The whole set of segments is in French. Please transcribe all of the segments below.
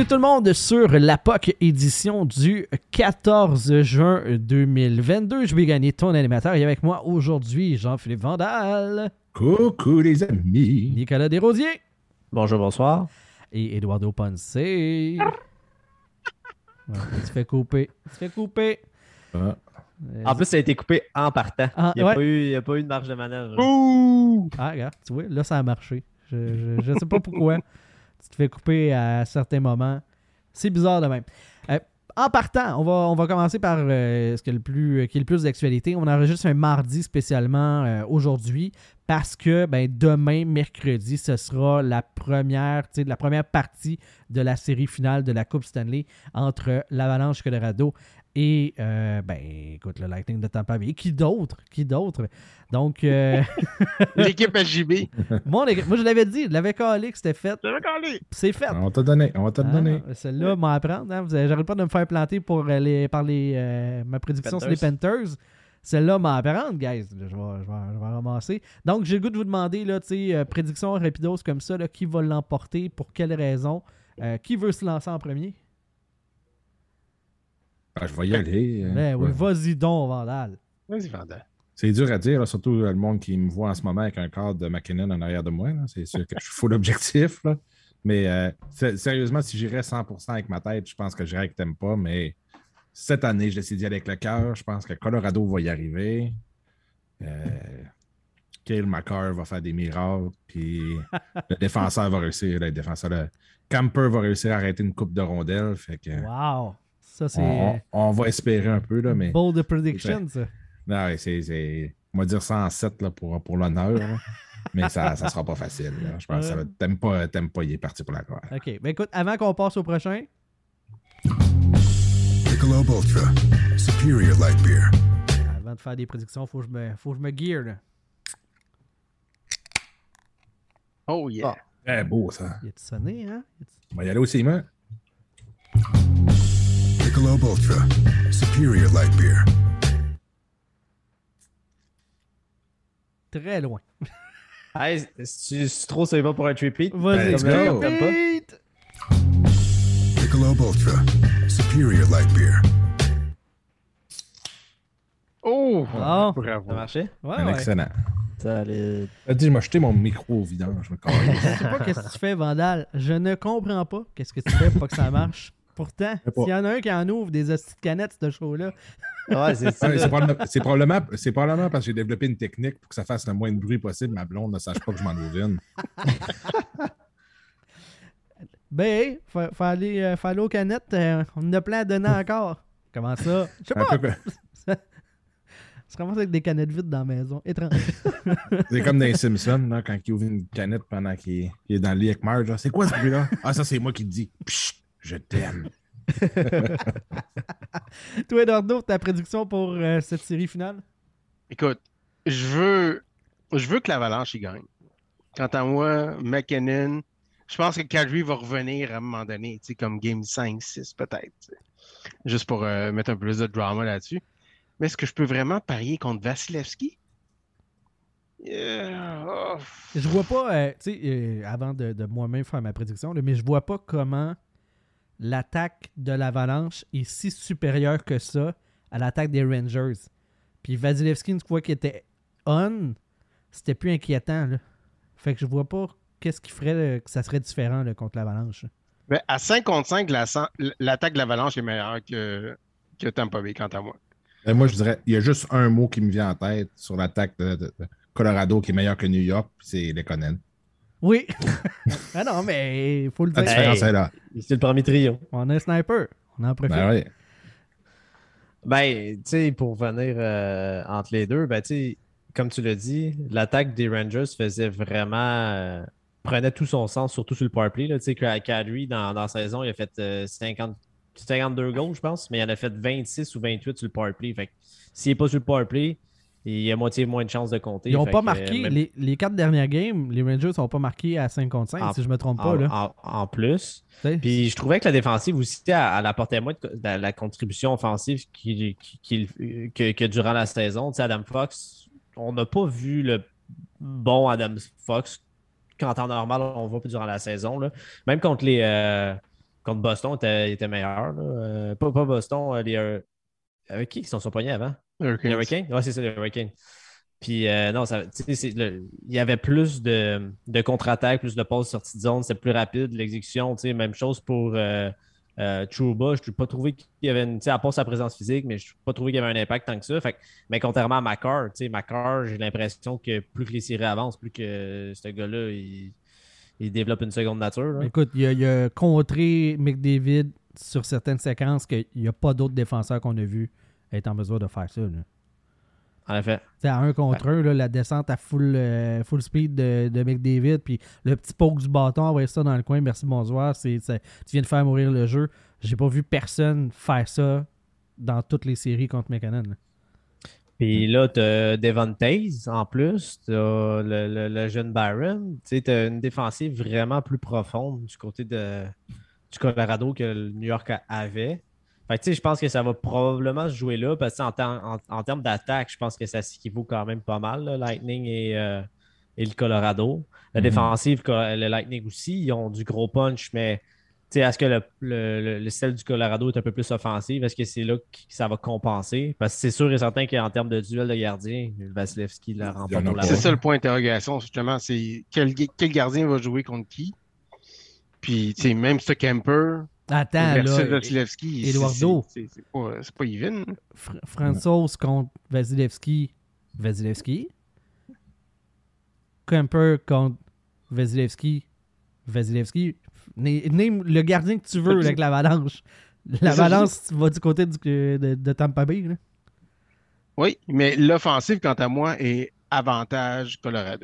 tout le monde sur la POC édition du 14 juin 2022. Je vais gagner ton animateur et avec moi aujourd'hui, Jean-Philippe Vandal. Coucou les amis. Nicolas Desrosiers. Bonjour, bonsoir. Et Eduardo Ponce. Ouais, tu te fais couper. Ah. En plus, ça a été coupé en partant. Ah, Il n'y a, ouais. pas eu de marge de manœuvre. Ouh! Ah, regarde, tu vois, là, ça a marché. Je sais pas pourquoi. Tu te fais couper à certains moments. C'est bizarre de même. En partant, on va commencer par ce qui est le plus d'actualité. On enregistre un mardi spécialement aujourd'hui parce que demain, mercredi, ce sera la première partie de la série finale de la Coupe Stanley entre l'Avalanche Colorado et écoute, le Lightning de Tampa Bay. Qui d'autre? Donc, l'équipe LJB. Moi, je l'avais dit, je l'avais calé que c'était fait. C'est fait. On va te le donner. Celle-là, m'en apprendre. Hein? J'arrête pas de me faire planter par ma prédiction sur les Panthers. Celle-là, m'en apprendre, guys. Je vais ramasser. Donc, j'ai le goût de vous demander, là, prédiction rapidos comme ça, là, qui va l'emporter, pour quelle raison, qui veut se lancer en premier? Ah, je vais y aller. Oui, vas-y donc, Vandal. Vas-y, Vandal. C'est dur à dire, là, surtout le monde qui me voit en ce moment avec un cadre de McKinnon en arrière de moi. Là. C'est sûr que je suis full objectif. Là. Mais sérieusement, si j'irais 100% avec ma tête, je pense que j'irais avec Tampa. Mais cette année, je décide d'y aller avec le cœur. Je pense que Colorado va y arriver. Cale Makar va faire des miracles. Puis le défenseur va réussir. Camper va réussir à arrêter une coupe de rondelles. Fait que, wow! Ça, c'est... On va espérer un peu. Là, mais bold prediction, ça. Non, on va dire 107 là, pour l'honneur. Là. Mais ça ne sera pas facile. Là. Je pense que ça va. T'aimes pas, il est parti pour la gloire. OK. Écoute, avant qu'on passe au prochain. Michelob Ultra, Superior Light Beer. Avant de faire des prédictions, faut que je me gear. Là. Oh yeah. Très beau, ça. Il a-tu sonné, hein? On va y aller aussi, moi. Michelob Ultra, Superior Light Beer. Très loin. Hey, c'est trop, ça y va pour un trip-beat. Vas-y, let's go. repeat. Michelob Ultra, Superior Light Beer. Oh! Bon. Ça a Bravo. marché? Ouais. Excellent. Ça allait... Dis, m'a jeté mon micro au vidange. Je me casse. Je sais pas qu'est-ce que tu fais, Vandal. Je ne comprends pas qu'est-ce que tu fais pour pas que ça marche. Pourtant, s'il y en a un qui en ouvre des hosties de canettes, ce show-là. Ouais, c'est ça. C'est probablement parce que j'ai développé une technique pour que ça fasse le moins de bruit possible. Ma blonde ne sache pas que je m'en ouvre une. Faut aller aux canettes. On en a plein à donner encore. Comment ça? Je sais pas. On se ramasse avec des canettes vides dans la maison. Étrange. C'est comme dans les Simpsons, là, quand il ouvre une canette pendant qu'il est dans le lit avec Marge. C'est quoi ce bruit-là? Ah, ça, c'est moi qui te dis. Psst, je t'aime. Toi, Eduardo, ta prédiction pour cette série finale? Écoute, je veux que l'Avalanche y gagne. Quant à moi, McKinnon, je pense que Kadri va revenir à un moment donné, comme Game 5, 6 peut-être. Juste pour mettre un peu plus de drama là-dessus. Mais est-ce que je peux vraiment parier contre Vasilevski? Je vois pas, avant de moi-même faire ma prédiction, là, mais je vois pas comment l'attaque de l'Avalanche est si supérieure que ça à l'attaque des Rangers. Puis Vasilevski, une fois qu'il était on, c'était plus inquiétant. Là. Fait que je vois pas qu'est-ce qui ferait que ça serait différent là, contre l'Avalanche. Ben, à 5 contre 5, l'attaque de l'Avalanche est meilleure que Tampa Bay, quant à moi. Et moi, je dirais, il y a juste un mot qui me vient en tête sur l'attaque de Colorado qui est meilleur que New York, c'est Lekonen. Oui. Ah non, mais il faut le dire. La différence est là. C'est le premier trio. On a un sniper. On en profite. Ben oui. Ben, tu sais, pour venir entre les deux, ben, tu sais, comme tu l'as dit, l'attaque des Rangers faisait vraiment... prenait tout son sens, surtout sur le powerplay. Tu sais, Kadri, dans la saison, il a fait 52 goals, je pense, mais il en a fait 26 ou 28 sur le powerplay. Fait que s'il n'est pas sur le powerplay, il a moitié moins de chances de compter. Ils n'ont pas marqué. Les 4 dernières games, les Rangers n'ont pas marqué à 5 contre 5, si je ne me trompe pas. Là. En plus. T'sais, Puis je trouvais que la défensive aussi, elle apportait moins de la contribution offensive que durant la saison. T'sais, Adam Fox, on n'a pas vu le bon Adam Fox qu'en temps normal, on voit durant la saison. Là. Même contre contre Boston, il était meilleur. Là. Pas Boston, avec qui ils sont pognés avant? Les Hurricanes? Ouais, c'est ça, les Hurricanes. Puis non, il y avait plus de contre-attaque, plus de passes sorties de zone, c'était plus rapide, l'exécution, même chose pour Trouba. Je n'ai pas trouvé qu'il y avait à part sa présence physique, mais je n'ai pas trouvé qu'il y avait un impact tant que ça. Mais contrairement à Makar, j'ai l'impression que plus que les séries avancent, plus que ce gars-là, il développe une seconde nature. Là. Écoute, il a contré McDavid sur certaines séquences qu'il n'y a pas d'autres défenseurs qu'on a vus être en mesure de faire ça. Là. En effet. T'sais, à 1 contre 1, la descente à full speed de McDavid, puis le petit poke du bâton, envoyer ça dans le coin, merci, bonsoir, tu viens de faire mourir le jeu. J'ai pas vu personne faire ça dans toutes les séries contre McKinnon. Là. Puis là, tu as Devon Taze en plus, tu as le jeune Byron. Tu as une défensive vraiment plus profonde du côté du Colorado que le New York avait. Fait que, je pense que ça va probablement se jouer là parce que en termes d'attaque, je pense que ça s'équivaut quand même pas mal, le Lightning et le Colorado. La défensive, le Lightning aussi, ils ont du gros punch, mais est-ce que le style du Colorado est un peu plus offensif? Est-ce que c'est là que ça va compenser? Parce que c'est sûr et certain qu'en termes de duel de gardien, Vasilevski la remporte pour la C'est ça le point d'interrogation, justement. C'est quel gardien va jouer contre qui? Puis, même ce Kemper versus Vasilevski, Eduardo. C'est pas even. Francouz contre Vasilevski. Kemper contre Vasilevski. Name le gardien que tu veux avec l'Avalanche. L'Avalanche va du côté de Tampa Bay. Là. Oui, mais l'offensive, quant à moi, est avantage Colorado.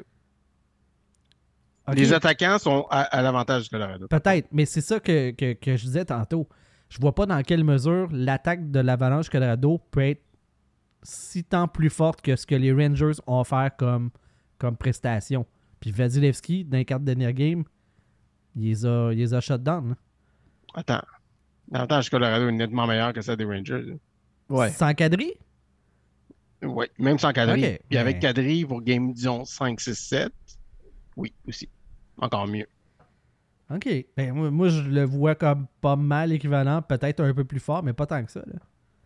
Okay. Les attaquants sont à l'avantage du Colorado. Peut-être, mais c'est ça que je disais tantôt. Je vois pas dans quelle mesure l'attaque de l'Avalanche Colorado peut être si tant plus forte que ce que les Rangers ont offert comme prestation. Puis Vasilevski, dans les 4 dernières games, il les a shut down. Là. Attends. L'avantage Colorado est nettement meilleur que celle des Rangers. Ouais. Sans Kadri? Oui, même sans Kadri. Okay. Puis avec Kadri pour game, disons, 5, 6, 7, oui, aussi. Encore mieux. OK. Ben, moi, je le vois comme pas mal équivalent, peut-être un peu plus fort, mais pas tant que ça. Là.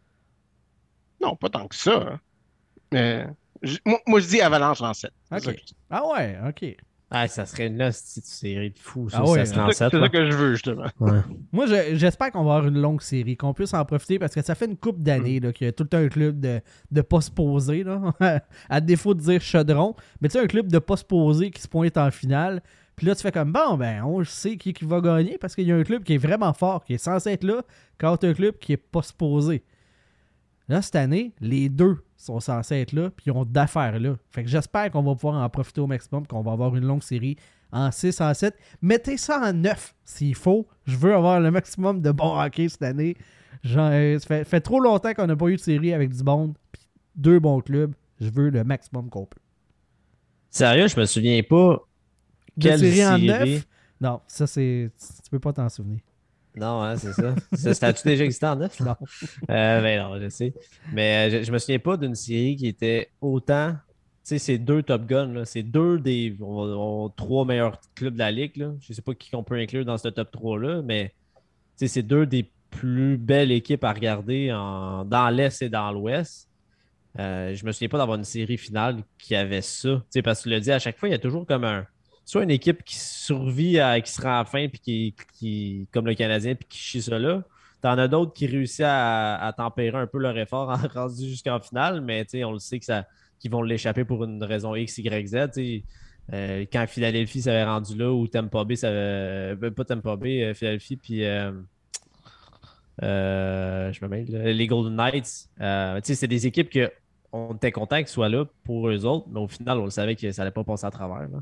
Non, pas tant que ça. Mais moi, je dis Avalanche en 7. Okay. Ah ouais, OK. Ah, ça serait une série de fous. Ah ouais, c'est ça que je veux, justement. Ouais. Moi, j'espère qu'on va avoir une longue série, qu'on puisse en profiter, parce que ça fait une couple d'années qu'il y a tout le temps un club de pas se poser, là, à défaut de dire chaudron. Mais tu sais, un club de pas se poser qui se pointe en finale. Puis là, tu fais comme, bon, ben, on sait qui va gagner, parce qu'il y a un club qui est vraiment fort, qui est censé être là, contre un club qui est pas se poser. Là, cette année, les deux sont censés être là, puis ils ont d'affaires là. Fait que j'espère qu'on va pouvoir en profiter au maximum, qu'on va avoir une longue série en 6, en 7. Mettez ça en 9 s'il faut. Je veux avoir le maximum de bon hockey cette année. Ça fait trop longtemps qu'on n'a pas eu de série avec du bon, puis 2 bons clubs. Je veux le maximum qu'on peut. Sérieux, je me souviens pas. Quelle série en 9? Non, ça c'est... Tu peux pas t'en souvenir. Non, hein, c'est ça. Ça a-tu déjà existé en 9? Non. Ben non, je sais. Mais je me souviens pas d'une série qui était autant... Tu sais, c'est 2 Top Gun, là. C'est 2 des 3 meilleurs clubs de la Ligue, là. Je sais pas qui on peut inclure dans ce top 3-là, mais c'est 2 des plus belles équipes à regarder dans l'Est et dans l'Ouest. Je me souviens pas d'avoir une série finale qui avait ça. T'sais, parce que tu le dis, à chaque fois, il y a toujours comme soit une équipe qui survit, qui se rend à la fin, puis qui comme le Canadien, puis qui chie ça là. T'en as d'autres qui réussissent à tempérer un peu leur effort rendu jusqu'en finale, mais on le sait qu'ils vont l'échapper pour une raison X, Y, Z. Quand Philadelphie s'avait rendu là, ou Tampa Bay, pas Tampa Bay, Philadelphie, puis je me mêle, les Golden Knights. C'est des équipes qu'on était content qu'ils soient là pour eux autres, mais au final, on le savait que ça n'allait pas passer à travers. Là.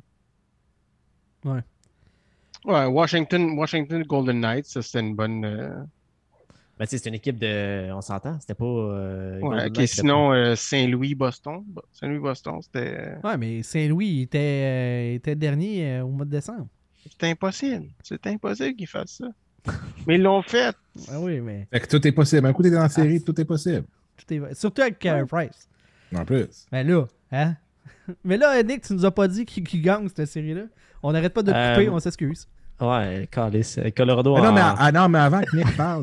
Ouais, Washington Golden Knights, ça c'était une bonne. Ben, c'est une équipe de. On s'entend, c'était pas. Ouais, ok, sinon Saint-Louis-Boston. Saint-Louis-Boston, c'était. Ouais, mais Saint-Louis était dernier au mois de décembre. C'est impossible. C'est impossible qu'ils fassent ça. Mais ils l'ont fait. Ah oui, mais. Fait que tout est possible. Un coup, t'es dans la série, tout est possible. Surtout avec Carey Price. En plus. Ben là, Mais là, Nick, tu nous as pas dit qui gagne cette série-là. On n'arrête pas de couper, on s'excuse. Ouais, Calice. Colorado Mais non, en... non, mais avant que Nick parle.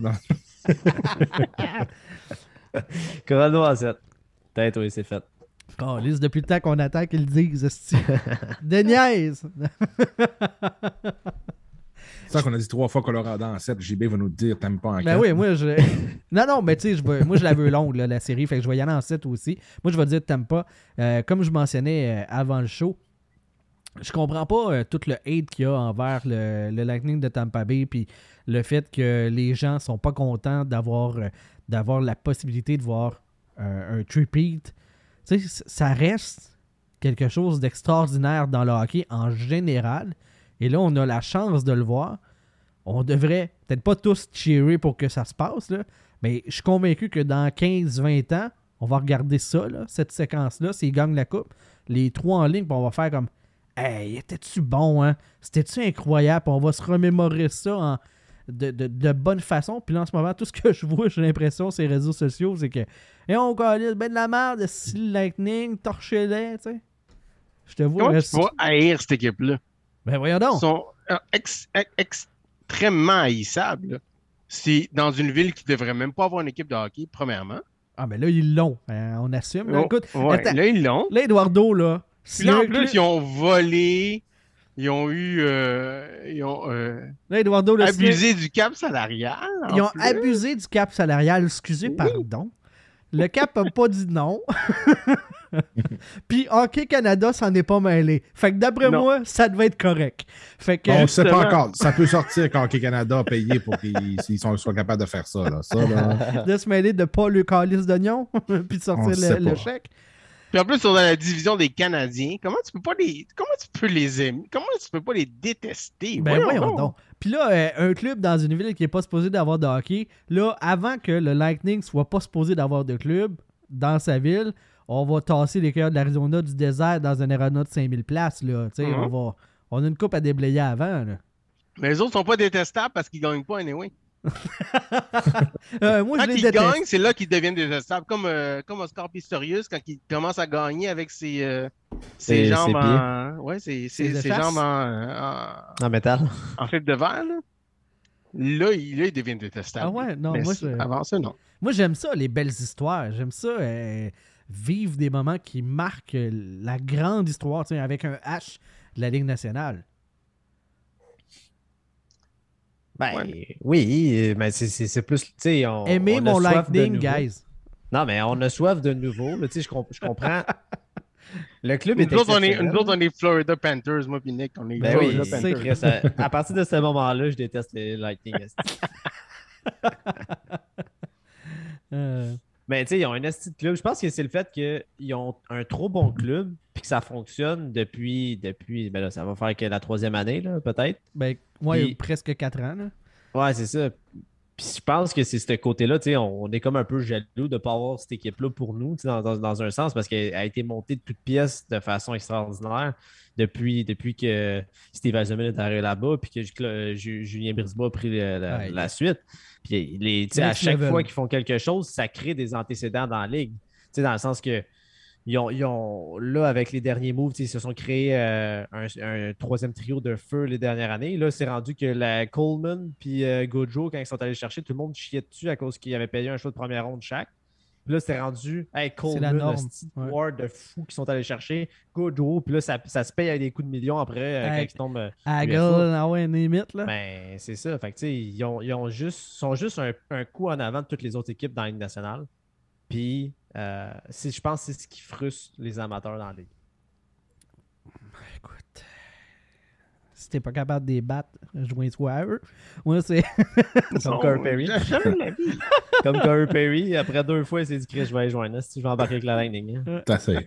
Colorado en 7. Peut-être, oui, c'est fait. Calisse, depuis le temps qu'on attend qu'ils le disent, esti. De niaise! C'est ça qu'on a dit 3 fois Colorado en 7. JB va nous dire t'aimes pas en 4. Ben oui, moi je. Non, mais tu sais, moi je la veux longue, là, la série, fait que je vais y aller en 7 aussi. Moi je vais dire t'aimes pas. Comme je mentionnais avant le show, je comprends pas tout le hate qu'il y a envers le Lightning de Tampa Bay, puis le fait que les gens sont pas contents d'avoir la possibilité de voir un three-peat. Tu sais, ça reste quelque chose d'extraordinaire dans le hockey en général. Et là, on a la chance de le voir. On devrait peut-être pas tous cheerer pour que ça se passe, là, mais je suis convaincu que dans 15-20 ans, on va regarder ça, là, cette séquence-là, s'ils gagnent la coupe, les 3 en ligne, puis on va faire comme « Hey, était-tu bon, hein? C'était-tu incroyable? » On va se remémorer ça de bonne façon. Puis là, en ce moment, tout ce que je vois, j'ai l'impression, sur les réseaux sociaux, c'est que « Et on calisse ben de la merde, si le Lightning, torchez-les, tu sais. » Je te vois... Comment tu vas haïr cette équipe-là? Ben voyons donc. Ils sont extrêmement haïssables. Là. C'est dans une ville qui ne devrait même pas avoir une équipe de hockey, premièrement. Ah, ben là, ils l'ont. On assume. Là, écoute, Ouais, attends, là, ils l'ont. là, Eduardo, là... Puis là, en plus, ils ont volé, ils ont eu... là, Eduardo, là, abusé du cap salarial. Ils ont abusé du cap salarial. Excusez, pardon. Le cap n'a pas dit non. Puis Hockey Canada s'en est pas mêlé. Fait que d'après moi, ça devait être correct. Fait que, On ne sait pas encore. Ça peut sortir quand Hockey Canada a payé pour qu'ils soient capables de faire ça. Là. De se mêler de pas le calice d'oignon puis de sortir le chèque. Puis en plus, ils sont dans la division des Canadiens. Comment tu peux les aimer? Comment tu peux pas les détester? Ben voyons donc. Puis là, un club dans une ville qui n'est pas supposé d'avoir de hockey, là, avant que le Lightning soit pas supposé d'avoir de club dans sa ville, on va tasser les cœurs de l'Arizona du désert dans un aréna de 5000 places. Là. On a une coupe à déblayer avant. Là. Mais les autres sont pas détestables parce qu'ils gagnent pas anyway. Moi, quand je les ils déteste. gagnent, c'est là qu'ils deviennent détestables. Comme Oscar Pistorius, quand il commence à gagner avec ses jambes en... Ouais, ses jambes en métal. En fibre de verre, là. Là, ils deviennent détestables. Ah ouais, non, mais avant ça, non. Moi, j'aime ça, les belles histoires. J'aime ça, vivre des moments qui marquent la grande histoire, avec un H de la Ligue nationale. Ben, oui, mais c'est plus, tu sais, Aimer mon Lightning, guys. Non, mais on a soif de nouveau, tu sais, je comprends. Le club est nous autres, on est Florida Panthers, moi et Nick, on est Florida Panthers. À partir de ce moment-là, je déteste les Lightning. Mais tu sais, ils ont un esti de club. Je pense que c'est le fait qu'ils ont un trop bon club puis que ça fonctionne depuis ben là, ça va faire que la 3e année, là, peut-être. Ben, ouais, presque 4 ans. Là. Ouais, c'est ça. Puis je pense que c'est ce côté-là, tu sais, on est comme un peu jaloux de ne pas avoir cette équipe-là pour nous, dans un sens, parce qu'elle a été montée de toutes pièces de façon extraordinaire depuis que Steve Eisenman est arrivé là-bas, puis que Julien Brisebois a pris la suite. Puis à chaque fois qu'ils font quelque chose, ça crée des antécédents dans la ligue. Tu sais, dans le sens que ils ont là, avec les derniers moves, ils se sont créés un 3e trio de feu les dernières années. Là, c'est rendu que la Coleman puis Gaudreau, quand ils sont allés le chercher, tout le monde chiait dessus à cause qu'ils avaient payé un choix de première ronde chaque. Puis là, c'est rendu Coleman, le Steve Ward de fou qui sont allés chercher, Gaudreau, puis là, ça se paye avec des coups de millions après quand ils tombent. Limite, là. Ben, c'est ça. Fait que, tu sais, ils sont juste un coup en avant de toutes les autres équipes dans la Ligue nationale. Puis, je pense que c'est ce qui frustre les amateurs dans la ligue. Écoute, si t'es pas capable de les battre, joins-toi à eux. Moi, c'est... Comme Corey Perry. Comme Corey Perry, après 2 fois, il s'est dit que je vais les joindre. Si je vais embarquer avec la Lightning. T'as fait.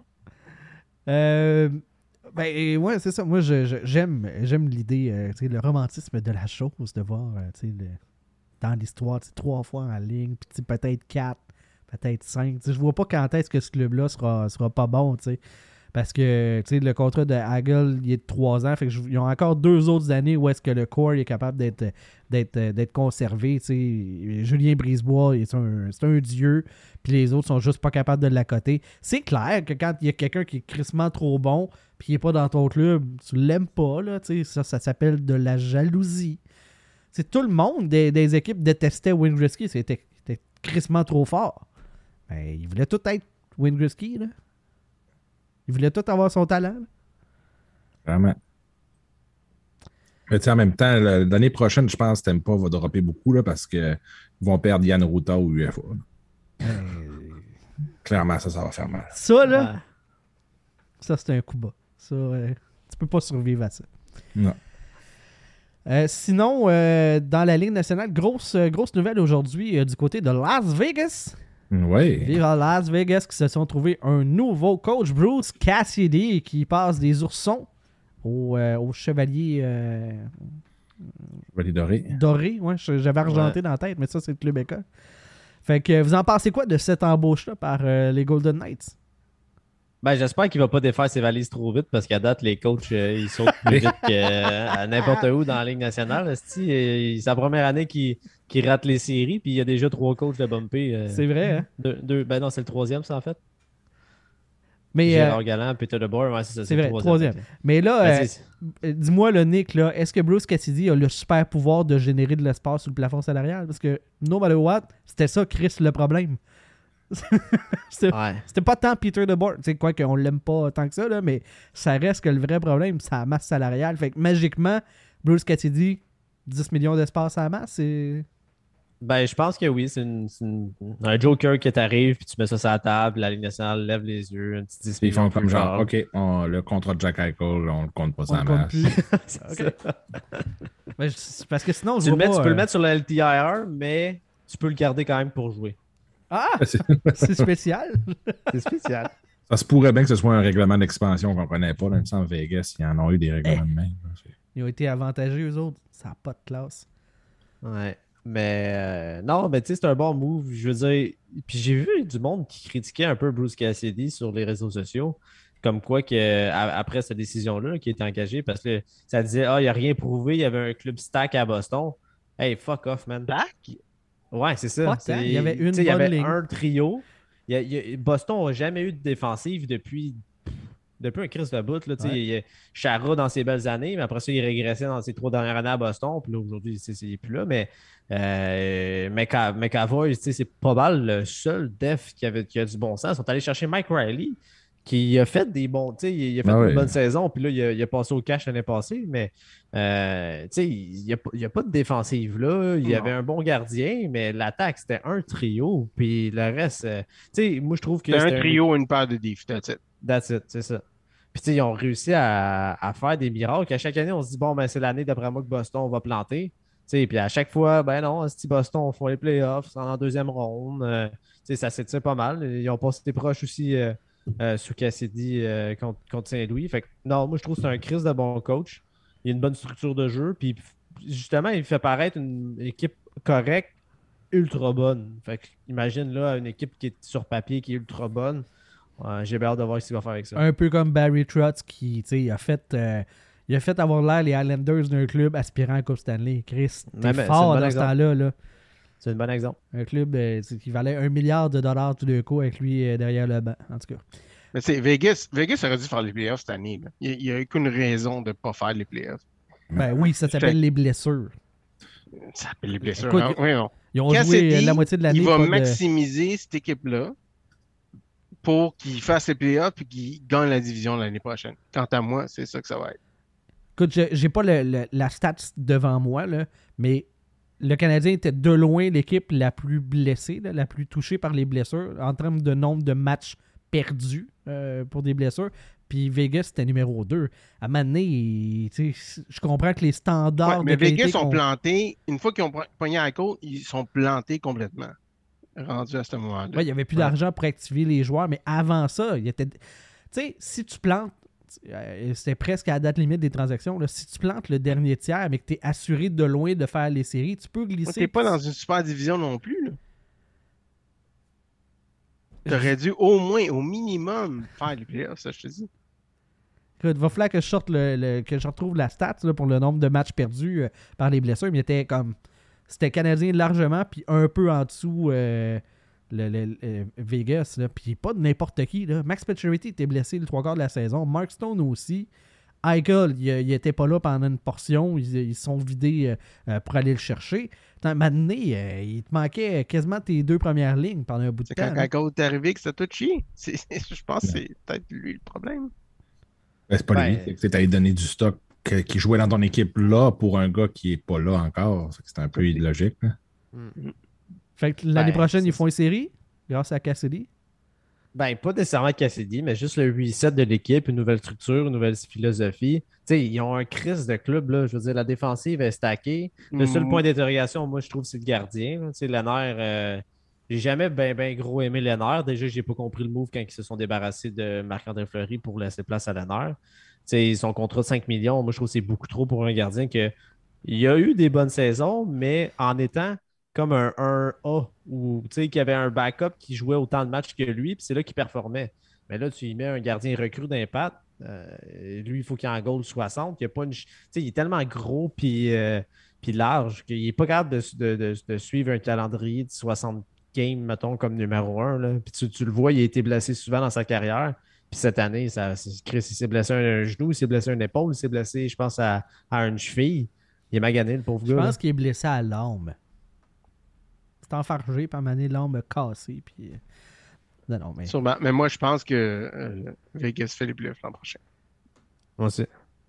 Ben, ouais, c'est ça. Moi, j'aime l'idée, le romantisme de la chose, de voir, dans l'histoire, 3 fois en ligne, puis peut-être 4. Peut-être 5. Je vois pas quand est-ce que ce club-là sera pas bon. Parce que le contrat de Hagel, il est de 3 ans. Fait que ils ont encore 2 autres années où est-ce que le core est capable d'être conservé. Julien Brisebois, c'est un dieu. Puis les autres sont juste pas capables de l'accoter. C'est clair que quand il y a quelqu'un qui est crissement trop bon puis il n'est pas dans ton club, tu l'aimes pas. Là, ça s'appelle de la jalousie. Tout le monde des équipes détestait Wayne Gretzky. C'était crissement trop fort. Ben, il voulait tout être Wayne Gretzky. Là. Il voulait tout avoir son talent. Là. Vraiment. Mais en même temps, l'année prochaine, je pense que Tampa va dropper beaucoup là, parce qu'ils vont perdre Yann Ruta au UFA. Clairement, ça va faire mal. Ça, là, ça, c'est un coup bas. Ça, tu peux pas survivre à ça. Non. Sinon, dans la Ligue nationale, grosse nouvelle aujourd'hui du côté de Las Vegas. Oui. Vive à Las Vegas qui se sont trouvés un nouveau coach, Bruce Cassidy, qui passe des oursons au chevalier Doré. Doré. Ouais, j'avais argenté dans la tête, mais ça, c'est le club école. Fait que vous en pensez quoi de cette embauche-là par les Golden Knights? Ben, j'espère qu'il va pas défaire ses valises trop vite parce qu'à date, les coachs, ils sautent plus vite que n'importe où dans la Ligue nationale. C'est sa première année qu'il rate les séries, puis il y a déjà 3 coachs de bumpé. C'est vrai, hein? Ben non, c'est le 3e, ça, en fait. Mais Gérard Galland, Peter DeBoer, ouais, c'est ça. c'est vrai, le 3e. Mais là, Ben, dis-moi, le Nick, là, est-ce que Bruce Cassidy a le super pouvoir de générer de l'espace sous le plafond salarial? Parce que, no matter what, c'était ça, Chris, le problème. C'était pas tant Peter DeBoer. Tu sais quoi qu'on l'aime pas tant que ça, là, mais ça reste que le vrai problème, c'est la masse salariale. Fait que magiquement, Bruce Cassidy, 10 millions d'espace à la masse, c'est... Ben, je pense que oui. C'est un joker qui t'arrive, puis tu mets ça sur la table, la Ligue nationale lève les yeux, un petit 10 Ils font millions comme plus genre, tard. OK, le contrat de Jack Eichel, on le compte pas On ça le compte masse. plus. C'est Ok. ça. Ben, parce que sinon, je Tu vois pas, peux le mettre sur le LTIR, mais tu peux le garder quand même pour jouer. Ah! C'est spécial. C'est spécial. Ça se pourrait bien que ce soit un règlement d'expansion qu'on ne connaît pas. Là, il me semble Vegas, ils en ont eu des règlements de même. Ils ont été avantagés, eux autres. Ça n'a pas de classe. Ouais. Mais non, mais tu sais, c'est un bon move. Je veux dire, puis j'ai vu du monde qui critiquait un peu Bruce Cassidy sur les réseaux sociaux, comme quoi que après cette décision-là qui était engagée, parce que ça disait il n'y a rien prouvé, il y avait un club stack à Boston. Hey, fuck off, man. Stack? Ouais, c'est ça. Pas tant. Il y avait une Tu sais, il y avait bonne ligne. un trio. Boston n'a jamais eu de défensive depuis un crise de bout. Là, tu sais, Ouais. il y a Chara dans ses belles années, mais après ça, il régressait dans ses 3 dernières années à Boston. Puis là, aujourd'hui, il n'est plus là. Mais McAvoy, tu sais, c'est pas mal le seul def qui a du bon sens. Ils sont allés chercher Mike Riley, qui a fait des bons. Tu sais, il a fait une bonne saison. Puis là, il a passé au cash l'année passée. Mais tu sais, il n'y a pas de défensive là. Il y avait un bon gardien, mais l'attaque, c'était un trio. Puis le reste, tu sais, moi, je trouve que C'est un trio, une paire de défis. That's it, c'est ça. Puis, tu sais, ils ont réussi à faire des miracles. À chaque année, on se dit, bon, ben, c'est l'année d'après moi que Boston va planter. Tu sais, puis à chaque fois, ben non, si Boston font les playoffs en deuxième ronde, tu sais, ça s'étire pas mal. Ils ont passé des proches aussi sous Cassidy contre Saint-Louis. Fait que, non, moi, je trouve que c'est un Chris de bon coach. Il a une bonne structure de jeu. Puis, justement, il fait paraître une équipe correcte, ultra bonne. Fait que, imagine là, une équipe qui est sur papier, qui est ultra bonne. J'ai bien hâte de voir ce qu'il va faire avec ça. Un peu comme Barry Trotz qui, tu sais, il a fait avoir l'air les Islanders d'un club aspirant à Coupe Stanley. Chris, t'es fort dans ce temps-là. Là. C'est un bon exemple. Un club qui valait $1 milliard tout d'un coup avec lui derrière le banc, en tout cas. Mais c'est Vegas aurait dû faire les playoffs cette année. Là. Il n'y a aucune raison de ne pas faire les playoffs. Ben oui, ça s'appelle les blessures. Ça s'appelle les blessures. Écoute, non? Oui, non. Ils ont Cassidy, joué la moitié de l'année. Il va pas de- maximiser cette équipe-là pour qu'il fasse les playoffs et qu'il gagne la division l'année prochaine. Quant à moi, c'est ça que ça va être. Écoute, j'ai pas la stats devant moi, là, mais le Canadien était de loin l'équipe la plus blessée, là, la plus touchée par les blessures en termes de nombre de matchs perdus pour des blessures. Puis Vegas, c'était numéro 2. À un moment donné, tu sais, je comprends que les standards Ouais, mais de qualité Vegas sont qu'on- plantés. Une fois qu'ils ont pogné à la côte, ils sont plantés complètement. Rendus à ce moment-là. Ouais, il n'y avait plus d'argent pour activer les joueurs, mais avant ça, il était. Tu sais, si tu plantes, c'était presque à la date limite des transactions, là, si tu plantes le dernier tiers, mais que tu es assuré de loin de faire les séries, tu peux glisser. Tu n'es pas dans une super division non plus. Tu aurais dû au moins, au minimum, faire les playoffs, ça je te dis. Il va falloir que je sorte que je retrouve la stat là, pour le nombre de matchs perdus par les blessures. Mais c'était Canadien largement, puis un peu en dessous Vegas. Là. Puis pas de n'importe qui. Là. Max Pacioretty était blessé le 3/4 de la saison. Mark Stone aussi. Eichel, il était pas là pendant une portion. Ils se sont vidés pour aller le chercher. Maintenant, il te manquait quasiment tes 2 premières lignes pendant un bout de C'est temps. quand Eichel est arrivé que c'était tout chier. Je pense que c'est peut-être lui le problème. Ben, c'est pas lui. C'est que tu allé donner du stock qui jouait dans ton équipe là pour un gars qui est pas là encore. C'est un peu illogique. Là. Fait que l'année prochaine, ils font une série grâce à Cassidy. Ben, pas nécessairement Cassidy, mais juste le reset de l'équipe, une nouvelle structure, une nouvelle philosophie. T'sais, ils ont un crise de club, là. Je veux dire, la défensive est stackée. Le seul point d'interrogation, moi, je trouve, c'est le gardien. Lehner, j'ai jamais ben gros aimé Lehner. Déjà, j'ai pas compris le move quand ils se sont débarrassés de Marc-André Fleury pour laisser place à Lehner. Son contrat de 5 millions, moi, je trouve que c'est beaucoup trop pour un gardien il a eu des bonnes saisons, mais en étant comme un 1A où qu'il y avait un backup qui jouait autant de matchs que lui, puis c'est là qu'il performait. Mais là, tu y mets un gardien recru d'impact. Lui, il faut qu'il en goal 60. Il est tellement gros puis large qu'il n'est pas capable de suivre un calendrier de 60 games, mettons, comme numéro 1. Là. Puis tu le vois, il a été blessé souvent dans sa carrière. Puis cette année, Chris, il s'est blessé un genou, il s'est blessé une épaule, il s'est blessé, je pense, à une cheville. Il est magané, le pauvre gars. Je pense qu'il est blessé à l'âme. C'est enfargé, puis à un moment donné, l'âme cassée. Puis... Non, mais... Sûrement. Mais moi, je pense que Vegas fait les Bluffs l'an prochain. Moi aussi.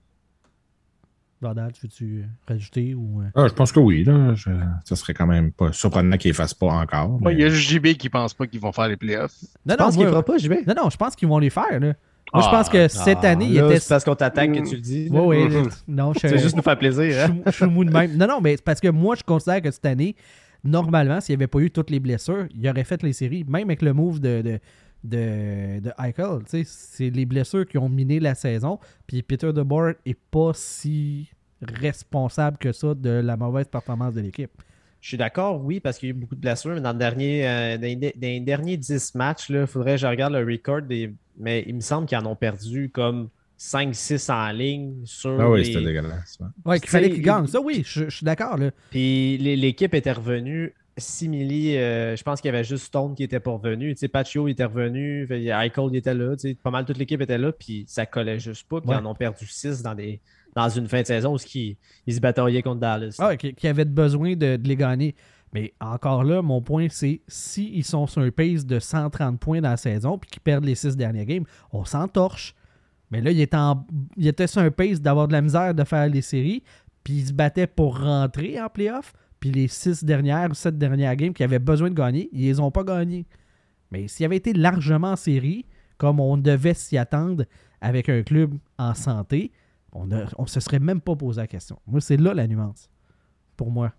Bordel, veux-tu rajouter ou... Je pense que oui. Là. Ça serait quand même pas surprenant qu'ils ne fassent pas encore. Mais... Il y a juste JB qui pense pas qu'ils vont faire les playoffs. Non, je pense qu'il ne fera pas, JB. Non, je pense qu'ils vont les faire. Là. Moi, je pense que cette année, il était... C'est parce qu'on t'attaque que tu le dis. Oui. Non, c'est juste nous faire plaisir. Hein? Je suis mou de même. Non, mais c'est parce que moi, je considère que cette année, normalement, s'il n'y avait pas eu toutes les blessures, il aurait fait les séries, même avec le move de Eichel. C'est les blessures qui ont miné la saison. Puis Peter DeBoer n'est pas si responsable que ça de la mauvaise performance de l'équipe. Je suis d'accord, oui, parce qu'il y a eu beaucoup de blessures, mais dans les derniers 10 matchs, il faudrait que je regarde le record, mais il me semble qu'ils en ont perdu comme 5-6 en ligne sur c'était dégueulasse. Ouais, qu'il fallait qu'ils gagnent. Ça, oui, je suis d'accord. Là. Puis l'équipe était revenue simili. Je pense qu'il y avait juste Stone qui était pas revenu. Paccio était revenu, Eichel était là. Pas mal toute l'équipe était là, puis ça collait juste pas. Puis ils en ont perdu 6 dans une fin de saison où ils se bataillaient contre Dallas. Qui avait besoin de les gagner. Mais encore là, mon point, c'est s'ils sont sur un pace de 130 points dans la saison puis qu'ils perdent les 6 derniers games, on s'entorche. Mais là, il était sur un pace d'avoir de la misère de faire les séries, puis il se battait pour rentrer en playoff. Puis les 6 dernières ou 7 dernières games qu'ils avaient besoin de gagner, ils les ont pas gagnés. Mais s'il avait été largement en série, comme on devait s'y attendre avec un club en santé, on se serait même pas posé la question. Moi, c'est là la nuance. Pour moi.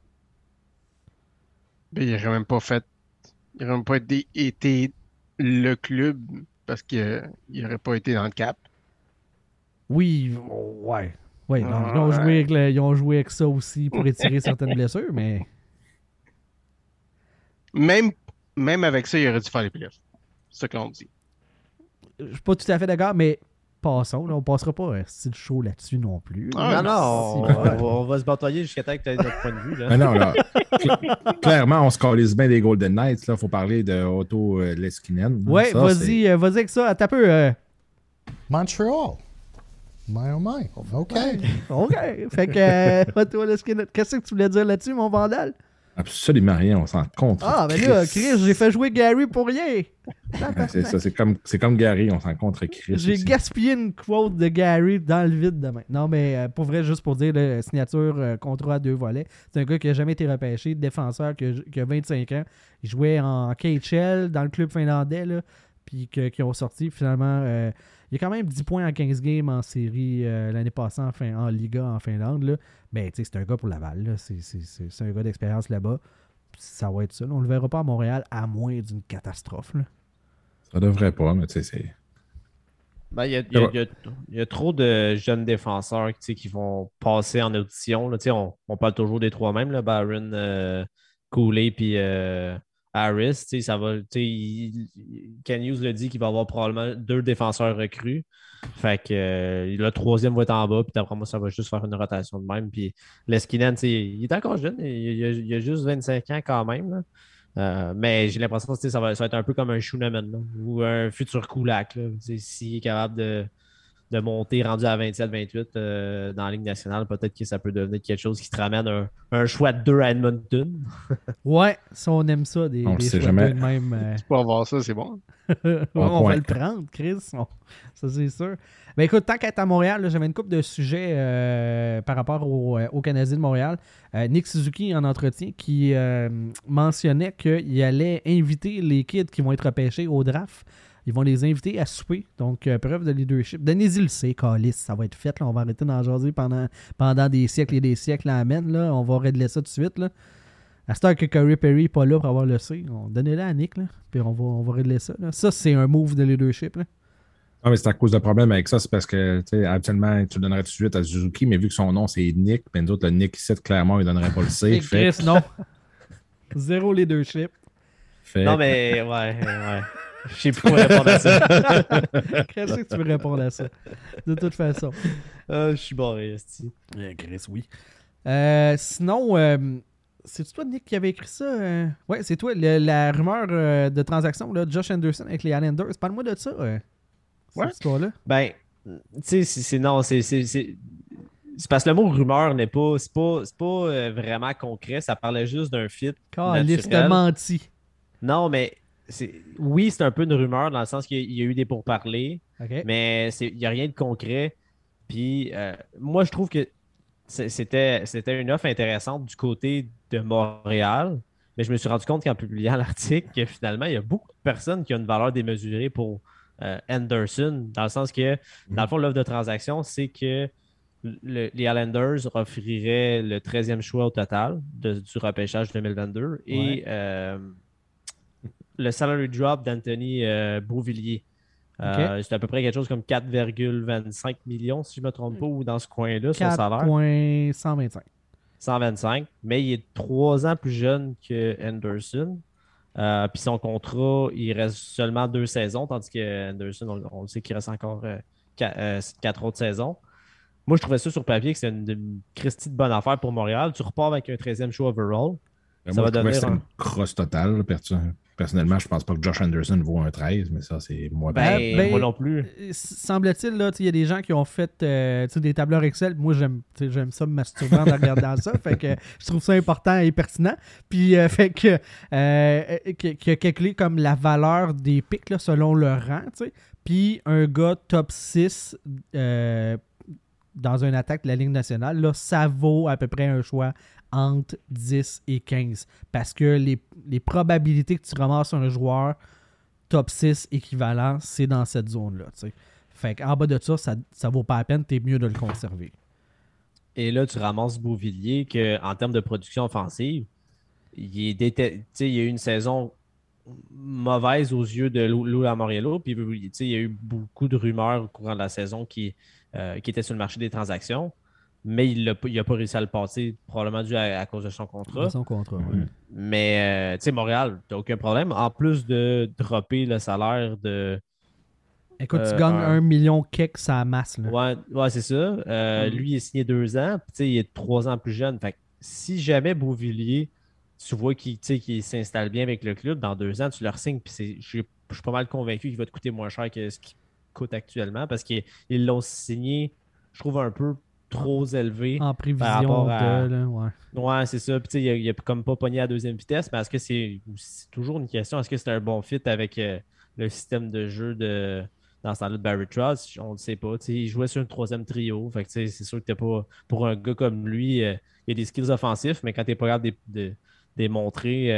Mais il n'aurait même pas fait. Il n'aurait même pas été le club parce qu'il n'aurait pas été dans le cap. Oui, ouais. Oui, ils ont joué avec ça aussi pour étirer certaines blessures, mais. Même avec ça, il aurait dû faire les playoffs. C'est ce que l'on dit. Je suis pas tout à fait d'accord, mais passons. Là, on passera pas un style chaud là-dessus non plus. On va se batailler jusqu'à temps que tu aies notre point de vue. Là. Mais non, là, clairement, on se calisse bien des Golden Knights. Il faut parler de Otto Leskinen. Oui, vas-y avec ça. T'as peu. Montreal. My oh my. OK. OK. Fait que, Otto Leskinen, qu'est-ce que tu voulais dire là-dessus, mon Vandal? Absolument rien, on s'en contre. Ah, mais là, Chris, j'ai fait jouer Gary pour rien. C'est ça, c'est comme Gary, on s'en contre Chris. J'ai gaspillé une quote de Gary dans le vide demain. Non, mais pour vrai, juste pour dire, là, signature, contrat à 2 volets. C'est un gars qui n'a jamais été repêché, défenseur qui a 25 ans. Il jouait en KHL dans le club finlandais, là, puis qui ont sorti finalement. Il y a quand même 10 points en 15 games en série l'année passée en Liga en Finlande. Là. Mais c'est un gars pour Laval. Là. C'est un gars d'expérience là-bas. Ça va être ça. Là. On ne le verra pas à Montréal à moins d'une catastrophe. Là. Ça devrait pas, mais tu sais, c'est... Ben, il y a trop de jeunes défenseurs qui vont passer en audition. Là. On parle toujours des trois mêmes, là, Byron, Cooley puis Harris, tu sais, ça va. Ken Hughes l'a dit qu'il va avoir probablement 2 défenseurs recrues. Fait que le troisième va être en bas, puis d'après moi, ça va juste faire une rotation de même. Puis Leskinen, il est encore jeune, il a juste 25 ans quand même. Là. Mais j'ai l'impression que ça va être un peu comme un Schooneman là, ou un futur Kulak. S'il est capable de monter rendu à 27-28 dans la Ligue nationale, peut-être que ça peut devenir quelque chose qui te ramène un choix de 2 à Edmonton. Ouais, ça, on aime ça, des On le sait choix jamais. de même. Tu peux avoir ça, c'est bon. Ouais, on va le prendre, Chris. Ça, c'est sûr. Ben écoute, tant qu'à être à Montréal, là, j'avais une couple de sujets par rapport au Canadien de Montréal. Nick Suzuki, en entretien, qui mentionnait qu'il allait inviter les kids qui vont être repêchés au draft. Ils vont les inviter à souper. Donc, preuve de leadership. Donnez-y le C, Calis. Ça va être fait. Là. On va arrêter d'en jaser pendant des siècles et des siècles à amène. Là. On va régler ça tout de suite. Là. À ce temps que Corey Perry n'est pas là pour avoir le C, donnez-le à Nick. Là, puis on va régler ça. Là. Ça, c'est un move de leadership. Là. Non, mais c'est à cause de problème avec ça, c'est parce que, tu sais, habituellement, tu le donnerais tout de suite à Suzuki, mais vu que son nom, c'est Nick, ben nous autres, le Nick ici, clairement, il ne donnerait pas le C. Et Chris, non. Zéro leadership. Non, mais ouais. Je sais plus quoi répondre à ça. Qu'est-ce que tu veux répondre à ça? De toute façon. Je suis barré, esti. Chris, oui. Sinon, c'est toi, Nick, qui avait écrit ça? Ouais, c'est toi. La rumeur de transaction, là, Josh Anderson avec les Islanders. Parle-moi de ça, cette histoire-là. Ben, tu sais, c'est parce que le mot rumeur n'est pas, c'est pas vraiment concret. Ça parlait juste d'un fit Caliste naturel. menti. Non, mais oui, c'est un peu une rumeur dans le sens qu'il y a eu des pourparlers, OK. mais il n'y a rien de concret. Puis moi, je trouve que c'était une offre intéressante du côté de Montréal, mais je me suis rendu compte qu'en publiant l'article, que finalement, il y a beaucoup de personnes qui ont une valeur démesurée pour Anderson, dans le sens que, dans le fond, l'offre de transaction, c'est que les Islanders offriraient le 13e choix au total du repêchage 2022 et le salary drop d'Anthony Beauvillier. OK. C'est à peu près quelque chose comme 4,25 millions, si je ne me trompe pas, ou dans ce coin-là, son salaire. 4,125. 125, mais il est 3 ans plus jeune que Anderson. Puis son contrat, il reste seulement 2 saisons, tandis que Anderson, on le sait qu'il reste encore 4 autres saisons. Moi, je trouvais ça sur papier que c'est une Christie de bonne affaire pour Montréal. Tu repars avec un 13e choix overall. Ben, Ça moi, va je trouvais que devenir c'est une crosse totale. Là, personnellement, je pense pas que Josh Anderson vaut un 13, mais ça, c'est moi. Moi non plus. Semble-t-il, là, il y a des gens qui ont fait des tableurs Excel. Moi, j'aime ça me masturber en regardant ça. Fait que je trouve ça important et pertinent. Puis, fait que qui a calculé comme la valeur des pics là, selon leur rang. T'sais. Puis, un gars top 6 dans une attaque de la Ligue nationale, là, ça vaut à peu près un choix entre 10 et 15. Parce que les probabilités que tu ramasses un joueur top 6 équivalent, c'est dans cette zone-là. T'sais. Fait qu'en bas de ça, ça vaut pas la peine, t'es mieux de le conserver. Et là, tu ramasses Beauvillier qu'en termes de production offensive, il y a eu une saison mauvaise aux yeux de Lou Lamoriello. Puis il y a eu beaucoup de rumeurs au courant de la saison qui étaient sur le marché des transactions. Mais il n'a pas réussi à le passer, probablement dû à cause de son contrat. Oui. Mais, Montréal, tu n'as aucun problème. En plus de dropper le salaire de... Écoute, tu gagnes 1 million kek, ça masse. Là. Ouais, c'est ça. Lui, il est signé 2 ans. Puis, il est 3 ans plus jeune. Fait que si jamais Beauvillier, tu vois qu'il s'installe bien avec le club, dans 2 ans, tu le signes. Puis je suis pas mal convaincu qu'il va te coûter moins cher que ce qu'il coûte actuellement parce qu'ils l'ont signé, je trouve, un peu trop élevé en prévision par rapport à... ouais, c'est ça. Puis il a comme pas pogné à deuxième vitesse, mais est-ce que c'est toujours une question, est-ce que c'est un bon fit avec le système de jeu dans ce temps-là de Barry Trotz? On ne sait pas. Il jouait sur un 3e trio. Fait que c'est sûr que t'es pas. Pour un gars comme lui, il y a des skills offensifs, mais quand tu n'es pas capable de démontrer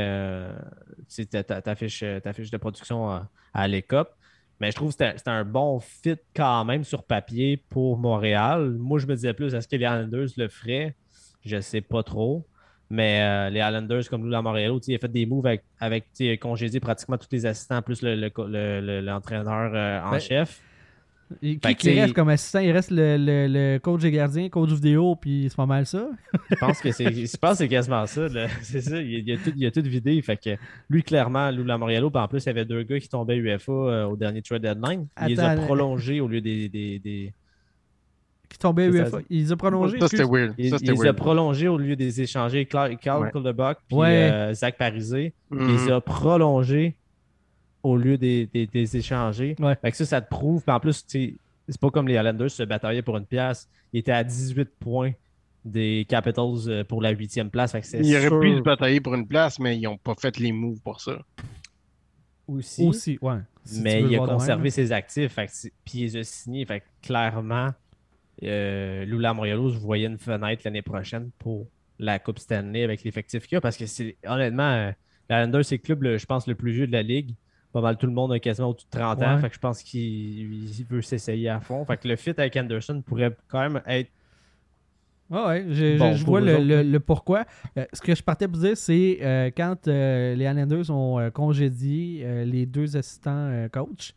ta fiche de production à l'ECOP. Mais je trouve que c'était un bon fit quand même sur papier pour Montréal. Moi, je me disais plus, est-ce que les Islanders le feraient? Je ne sais pas trop. Mais les Islanders, comme Lou Lamoriello, il a fait des moves avec congédié pratiquement tous les assistants, plus l'entraîneur en chef. Et Fait qui que, reste comme assistant? Il reste le coach des gardiens, coach vidéo, puis c'est pas mal ça. Je pense que c'est quasiment ça. Là. C'est ça, il a tout vidé. Fait que lui, clairement, Lou Lamoriello, puis en plus, il y avait 2 gars qui tombaient UFA au dernier trade deadline. Il les a Attends, prolongés au lieu des... Qui tombait C'est UFA. ça. Il les a prolongés. Ça, c'était excuse. weird. Il Ça, c'était les a weird. prolongés au lieu des échangés. Carl Ouais. Kuldebuck puis Ouais. Zach Parisé. Il Mhm. les a prolongés au lieu des échangés. Ouais. Fait que ça te prouve. Puis en plus, tu sais, c'est pas comme les Islanders se bataillaient pour une pièce. Il était à 18 points des Capitals pour la 8e place. Fait que c'est Il aurait sûr pu se batailler pour une place, mais ils n'ont pas fait les moves pour ça. aussi. Aussi, ouais. Si tu Mais veux il le a voir de conservé même. ses actifs. Fait que puis il les a signés. Fait que clairement, Lou Lamoriello, je voyais une fenêtre l'année prochaine pour la Coupe Stanley avec l'effectif qu'il y a. Parce que c'est honnêtement, l'Islanders, c'est le club, je pense, le plus vieux de la ligue. Pas mal tout le monde a quasiment au-dessus de 30 ans. Ouais. Fait que je pense qu'il veut s'essayer à fond. Fait que le fit avec Anderson pourrait quand même être. Ouais, Bon, je pour vois eux autres. le pourquoi. Ce que je partais pour dire, c'est quand les Islanders ont congédié les 2 assistants coach,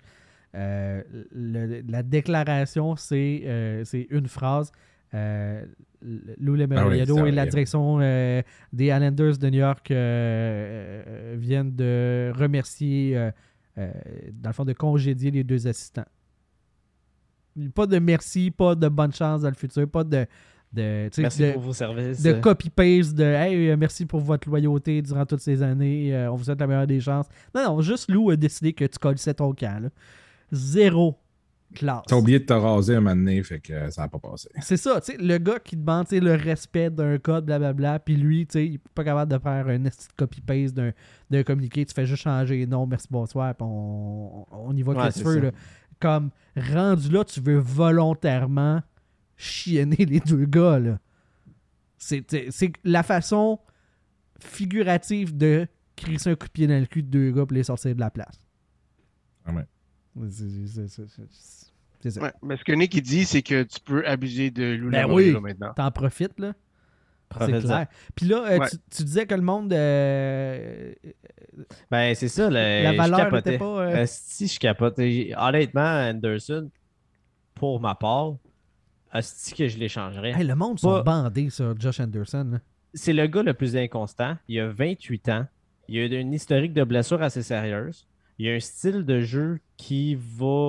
la déclaration, c'est une phrase. Lou Lamoriello c'est et la vrai. direction des Islanders de New York viennent de remercier, dans le fond, de congédier les 2 assistants. Pas de merci, pas de bonne chance dans le futur, pas de tu sais, Merci pour vos services. de copy-paste, de hey, merci pour votre loyauté durant toutes ces années, on vous souhaite la meilleure des chances. Non, juste Lou a décidé que tu collissais ton camp. Là. Zéro classe. T'as oublié de te raser un moment donné, fait que ça n'a pas passé. C'est ça, tu sais, le gars qui demande tu sais, le respect d'un code, blablabla, puis lui, tu sais, il n'est pas capable de faire un esti de copy-paste d'un communiqué, tu fais juste changer non, merci, bonsoir, puis on y va Ouais, que tu c'est veux. ça. Là. Comme rendu là, tu veux volontairement chienner les 2 gars, là. C'est la façon figurative de crisser un coup de pied dans le cul de 2 gars pour les sortir de la place. Ouais. C'est ça. Ouais, mais ce que Nick il dit, c'est que tu peux abuser de Lou Ben Lamoriello oui. maintenant. T'en profites, là. C'est Profite-en. clair. Puis là, Ouais. tu disais que le monde... Ben, c'est ça. la je valeur capotais. n'était pas... Si je capote. Honnêtement, Anderson, pour ma part, asti que je l'échangerais. Hey, le monde sont Pas- bandés sur Josh Anderson. Là. C'est le gars le plus inconstant. Il a 28 ans. Il a une historique de blessures assez sérieuse. Il a un style de jeu qui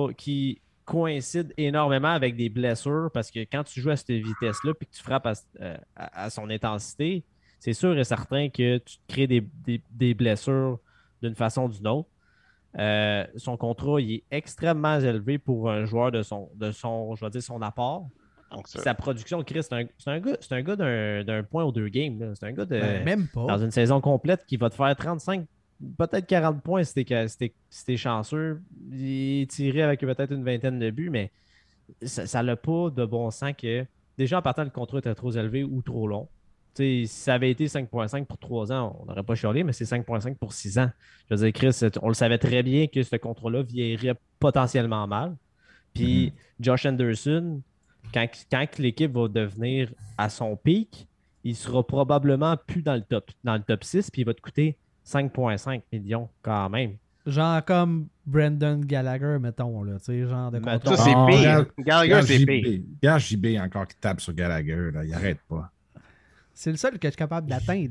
coïncide énormément avec des blessures parce que quand tu joues à cette vitesse-là puis que tu frappes à son intensité, c'est sûr et certain que tu te crées des blessures d'une façon ou d'une autre. Son contrat il est extrêmement élevé pour un joueur de son je vais dire, son apport. Donc, ça- Sa production, Chris, c'est un gars d'un point aux 2 games. là. C'est un gars Même pas. dans une saison complète qui va te faire 35, peut-être 40 points si t'es chanceux. Il est tiré avec peut-être une vingtaine de buts, mais ça n'a pas de bon sens que déjà en partant le contrat était trop élevé ou trop long. Tu sais, si ça avait été 5.5 pour 3 ans, on n'aurait pas chialé, mais c'est 5.5 pour 6 ans. Je veux dire, Chris, on le savait très bien que ce contrat-là vieillirait potentiellement mal. Puis Josh Anderson, quand l'équipe va devenir à son pic, il sera probablement plus dans le top 6, puis il va te coûter 5,5 millions quand même. Genre comme Brendan Gallagher, mettons. Là, tu sais, genre de Mettons. contrat. Ça, c'est Ah, pire. regarde- Gallagher, c'est pire. Regarde JB encore qui tape sur Gallagher, là. Il arrête pas. C'est le seul que je suis capable d'atteindre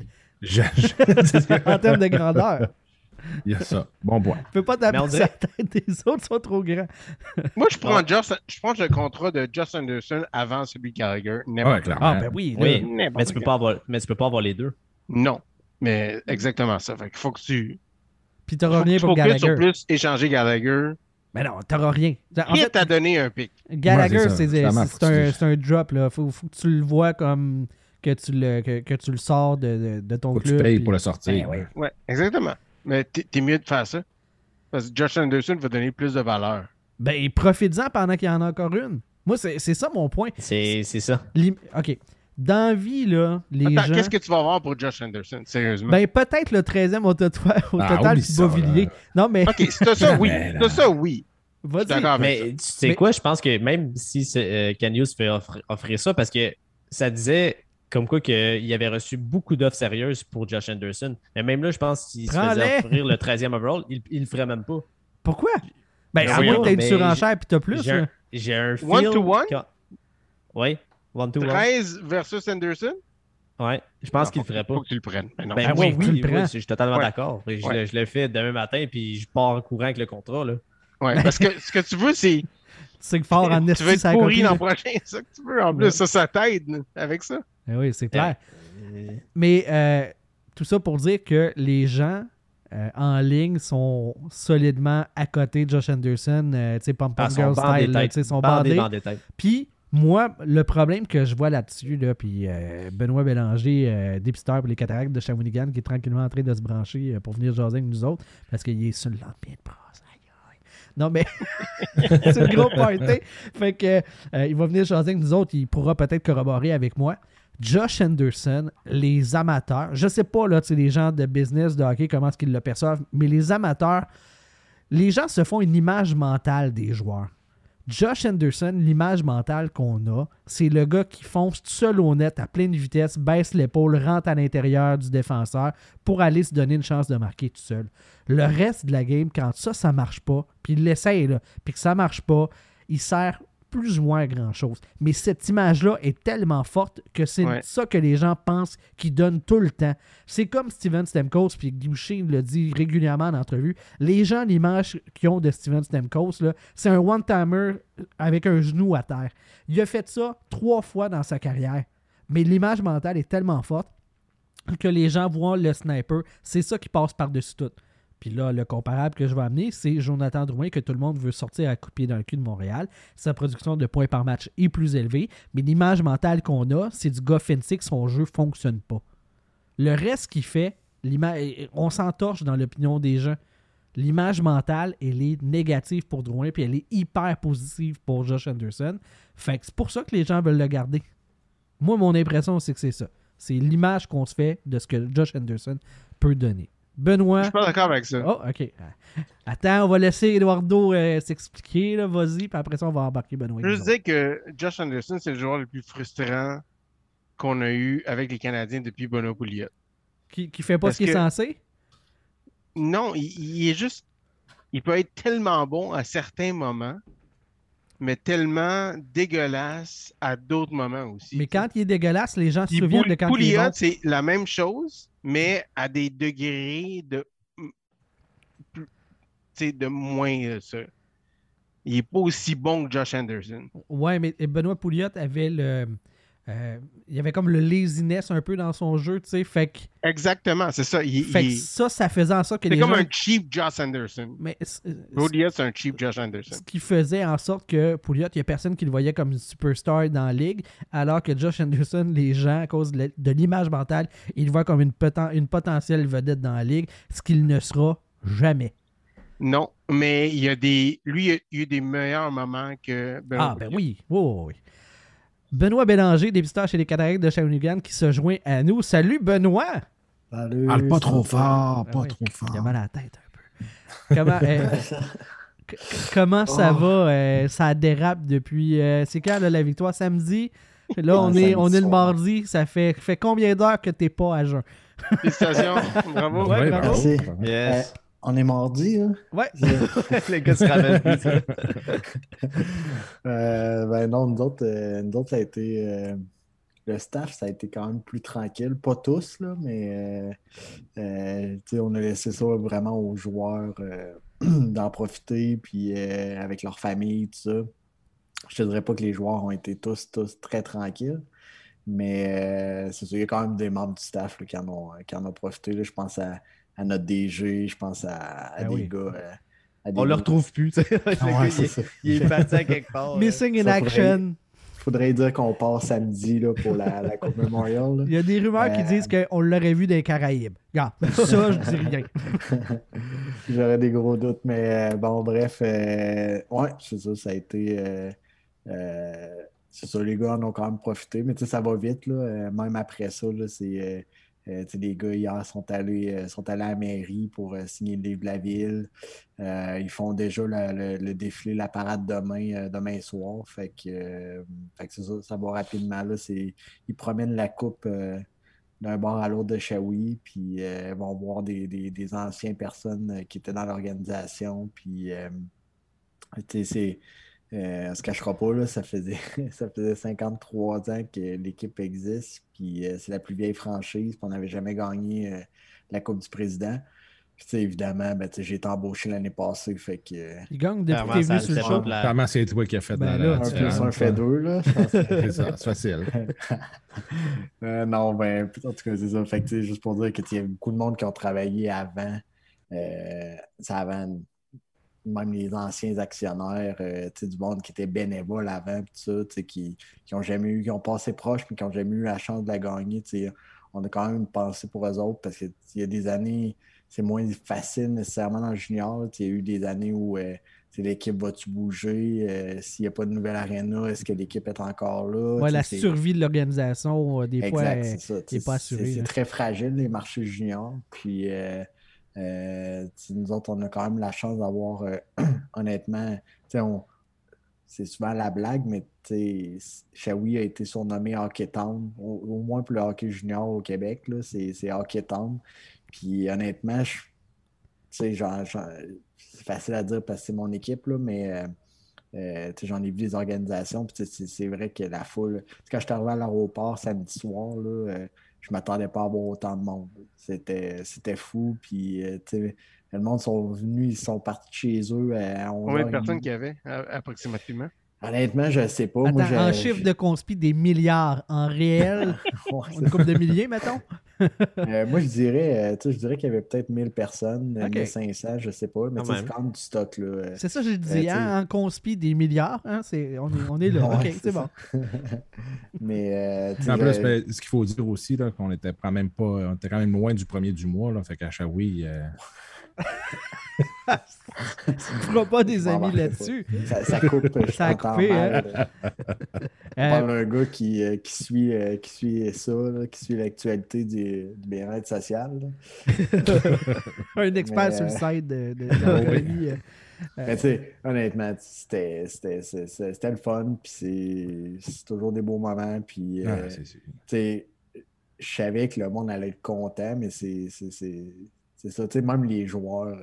Je- en termes de grandeur. Il y a ça. Bon point. Tu peux pas taper Mais on sur la tête des autres, ils sont trop grands. Moi, je prends le contrat de Josh Anderson avant celui de Gallagher. Ouais, N'importe clairement. Ah, ben oui. là. Oui, N'importe mais tu peux pas avoir les deux. Non. Mais exactement ça. Fait qu'il faut que tu. Puis t'auras rien pour Faut que tu Gallagher. plus échanger Gallagher. Mais non, t'auras rien. En Qui fait, t'a donné un pic? Gallagher, Ouais, c'est ça. c'est Clairement, faut que c'est un drop. Là. Faut que tu le vois comme que tu le sors de ton Faut que club. tu payes puis- pour le sortir. Ben oui. Ouais, exactement. Mais t'es mieux de faire ça. Parce que Josh Anderson va donner plus de valeur. Ben, profite-en pendant qu'il y en a encore une. Moi, c'est ça mon point. C'est ça. OK. Dans la vie, là, les Attends, gens... qu'est-ce que tu vas avoir pour Josh Anderson, sérieusement? Ben, peut-être le 13e au total, Ah, oublie puis ça, Beauvilliers. là. Non, mais Ok, c'est ça, oui. Ben, C'est ça, oui. Je vas-y. suis d'accord avec Mais tu sais Mais- quoi, je pense que même si Kanye se fait offrir ça, parce que ça disait comme quoi qu'il avait reçu beaucoup d'offres sérieuses pour Josh Anderson. Mais même là, je pense qu'il se faisait Prends-les. offrir le 13e overall, il le ferait même pas. Pourquoi? Ben, à Oui, moins que t'aies une mais surenchère et t'as plus. là. J'ai un feel... One-to-one? Oui, one-to-one. 13 versus Anderson? Ouais, je pense Non, qu'il le ferait pas. Faut que tu le prennes. Mais non. Ben, Ben moi, oui, tu le prends. je suis totalement Ouais. d'accord. Je, Ouais. je le fais demain matin, puis je pars en courant avec le contrat. Là. Ouais, parce que ce que tu veux, c'est. C'est que fort en Tu veux esti, être ça pourri l'an accomplit. prochain, c'est ça que tu veux. En Ouais. plus, ça t'aide avec ça. Ben oui, c'est clair. Euh, Mais tout ça pour dire que les gens en ligne sont solidement à côté de Josh Anderson, tu sais, Pom Pom sont Girl bandés style, là, tête. tu sais, sont Bandés, bandés. bandés tête. Puis, moi, le problème que je vois là-dessus, là, puis Benoît Bélanger, dépisteur pour les cataractes de Shawinigan, qui est tranquillement en train de se brancher pour venir jaser avec nous autres, parce qu'il est sur le lendemain de brasse. Aïe, aïe. Non, mais c'est le gros party. Fait que il va venir jaser avec nous autres, il pourra peut-être corroborer avec moi. Josh Anderson, les amateurs, je sais pas, là, tu sais, les gens de business, de hockey, comment est-ce qu'ils le perçoivent, mais les amateurs, les gens se font une image mentale des joueurs. Josh Anderson, l'image mentale qu'on a, c'est le gars qui fonce tout seul au net à pleine vitesse, baisse l'épaule, rentre à l'intérieur du défenseur pour aller se donner une chance de marquer tout seul. Le reste de la game, quand ça marche pas, puis il l'essaye, là, puis que ça marche pas, il sert plus ou moins à grand-chose. Mais cette image-là est tellement forte que c'est ça que les gens pensent qu'il donne tout le temps. C'est comme Steven Stamkos, puis Guy Boucher le dit régulièrement en entrevue. Les gens, l'image qu'ils ont de Steven Stamkos, là, c'est un one-timer avec un genou à terre. Il a fait ça 3 fois dans sa carrière. Mais l'image mentale est tellement forte que les gens voient le sniper. C'est ça qui passe par-dessus tout. Puis là, le comparable que je vais amener, c'est Jonathan Drouin, que tout le monde veut sortir à coup de pied dans le cul de Montréal. Sa production de points par match est plus élevée, mais l'image mentale qu'on a, c'est du gars fancy que son jeu ne fonctionne pas. Le reste qu'il fait, on s'entorche dans l'opinion des gens. L'image mentale, elle est négative pour Drouin, puis elle est hyper positive pour Josh Anderson. Fait que c'est pour ça que les gens veulent le garder. Moi, mon impression, c'est que c'est ça. C'est l'image qu'on se fait de ce que Josh Anderson peut donner. Benoît. Je suis pas d'accord avec ça. Oh, OK. Attends, on va laisser Eduardo s'expliquer. Là, vas-y, puis après ça, on va embarquer Benoît. Je veux dire que Josh Anderson, c'est le joueur le plus frustrant qu'on a eu avec les Canadiens depuis Bono Pouliot. Qui fait pas ce qu'il est censé? Non, il est juste... Il peut être tellement bon à certains moments, mais tellement dégueulasse à d'autres moments aussi. Mais quand il est dégueulasse, les gens se souviennent de quand il est bon. c'est la même chose, mais à des degrés de moins ça. Il n'est pas aussi bon que Josh Anderson. Ouais, mais Benoît Pouliot avait il y avait comme le laziness un peu dans son jeu, tu sais, fait que... Exactement, c'est ça. Ça faisait en sorte que c'est comme un cheap Josh Anderson. Mais Pouliot, c'est un cheap Josh Anderson. Ce qui faisait en sorte que Pouliot, il n'y a personne qui le voyait comme une superstar dans la ligue, alors que Josh Anderson, les gens, à cause de l'image mentale, ils le voient comme une potentielle vedette dans la ligue, ce qu'il ne sera jamais. Non, mais il y a eu des meilleurs moments que Benoît ben Pouliot. oui. Benoît Bélanger, dépisteur chez les Cataractes de Shawinigan, qui se joint à nous. Salut, Benoît! Salut! Parle pas trop fort, pas trop fort. Il a mal à la tête un peu. Comment ça va? Ça dérape depuis... c'est quand là, la victoire? Samedi? Là, on est le mardi. Ça fait combien d'heures que t'es pas à jeun? Félicitations. Bravo. Ouais, bravo. Merci. Yes. On est mardi, hein? Ouais. Les gars se ramènent plus. Ça. Ben non, nous autres, ça a été... le staff, ça a été quand même plus tranquille. Pas tous, là, mais on a laissé ça vraiment aux joueurs d'en profiter, puis avec leur famille, tout ça. Je te dirais pas que les joueurs ont été tous très tranquilles, mais c'est sûr, il y a quand même des membres du staff là, qui en ont profité. Là. Je pense à notre DG, je pense à des gars. On le retrouve plus. Il est parti à quelque part. Missing in action. Faudrait dire qu'on part samedi là, pour la Coupe Memorial. Là. Il y a des rumeurs qui disent qu'on l'aurait vu dans les Caraïbes. Regarde, ça, je dis rien. J'aurais des gros doutes, mais bon, bref. Ouais, c'est ça, ça a été... c'est ça, les gars en ont quand même profité, mais tu sais, ça va vite, là. Même après ça, là, c'est... les gars, hier, sont allés à la mairie pour signer le livre de la ville. Ils font déjà le défilé, la parade demain soir. Fait que c'est ça va rapidement. Là, ils promènent la coupe d'un bord à l'autre de Shawi, puis vont voir des anciennes personnes qui étaient dans l'organisation. Puis On se cachera pas, là, ça faisait 53 ans que l'équipe existe, puis c'est la plus vieille franchise, puis on n'avait jamais gagné la Coupe du Président. Puis, évidemment, j'ai été embauché l'année passée, fait que... Il gagne depuis que Clairement, t'es ça venu sur le le show. fait Clairement, c'est toi qui as fait Ben la là, Un plus différence, un fait là. deux, là. Je pense C'est ça, c'est facile. Non, ben, en tout cas, c'est ça. Fait que, juste pour dire qu'il y a beaucoup de monde qui ont travaillé avant, avant même les anciens actionnaires, du monde qui était bénévole avant, pis ça, qui ont jamais eu, qui ont passé proche, mais qui n'ont jamais eu la chance de la gagner. On a quand même une pensée pour eux autres parce qu'il y a des années, c'est moins facile nécessairement dans le junior. Il y a eu des années où l'équipe va-tu bouger? S'il n'y a pas de nouvelle arena, est-ce que l'équipe est encore là? Ouais, la survie de l'organisation, des fois, exact, n'est c'est ça. pas assurée. C'est très fragile, les marchés juniors. Puis, nous autres, on a quand même la chance d'avoir, honnêtement, c'est souvent la blague, mais Shawi a été surnommé Hockey Town, au moins pour le hockey junior au Québec, là, c'est Hockey Town. Puis honnêtement, c'est facile à dire parce que c'est mon équipe, là, mais j'en ai vu des organisations, puis c'est vrai que la foule, quand je suis arrivé à l'aéroport samedi soir, là, je m'attendais pas à avoir autant de monde. C'était fou, puis le monde sont venus, ils sont partis chez eux à 11h30. Combien de personnes qu'il y avait approximativement? Honnêtement, je ne sais pas. Attends, en chiffre de conspi, des milliards. En réel, une couple de milliers, mettons? Moi, je dirais qu'il y avait peut-être 1000 personnes, Ok. 1500, je ne sais pas, mais c'est quand même du stock. Là. C'est ça que j'ai dit, hein, en conspi, des milliards. Hein, on est là. Ouais, OK, c'est bon. Mais, En plus, ce qu'il faut dire aussi, là, qu'on était quand même pas, on était quand même loin du premier du mois, là, fait qu'à Shawi, Tu ne feras pas des amis là-dessus. Ça coupe. Ça a coupé, hein? On parle d'un gars qui suit ça, là, qui suit l'actualité du bien-être social. Un expert sur le site de la vie. Mais tu sais, honnêtement, c'était le fun, puis c'est toujours des beaux moments, puis tu sais, je savais que le monde allait être content, mais c'est ça, tu sais, même les joueurs,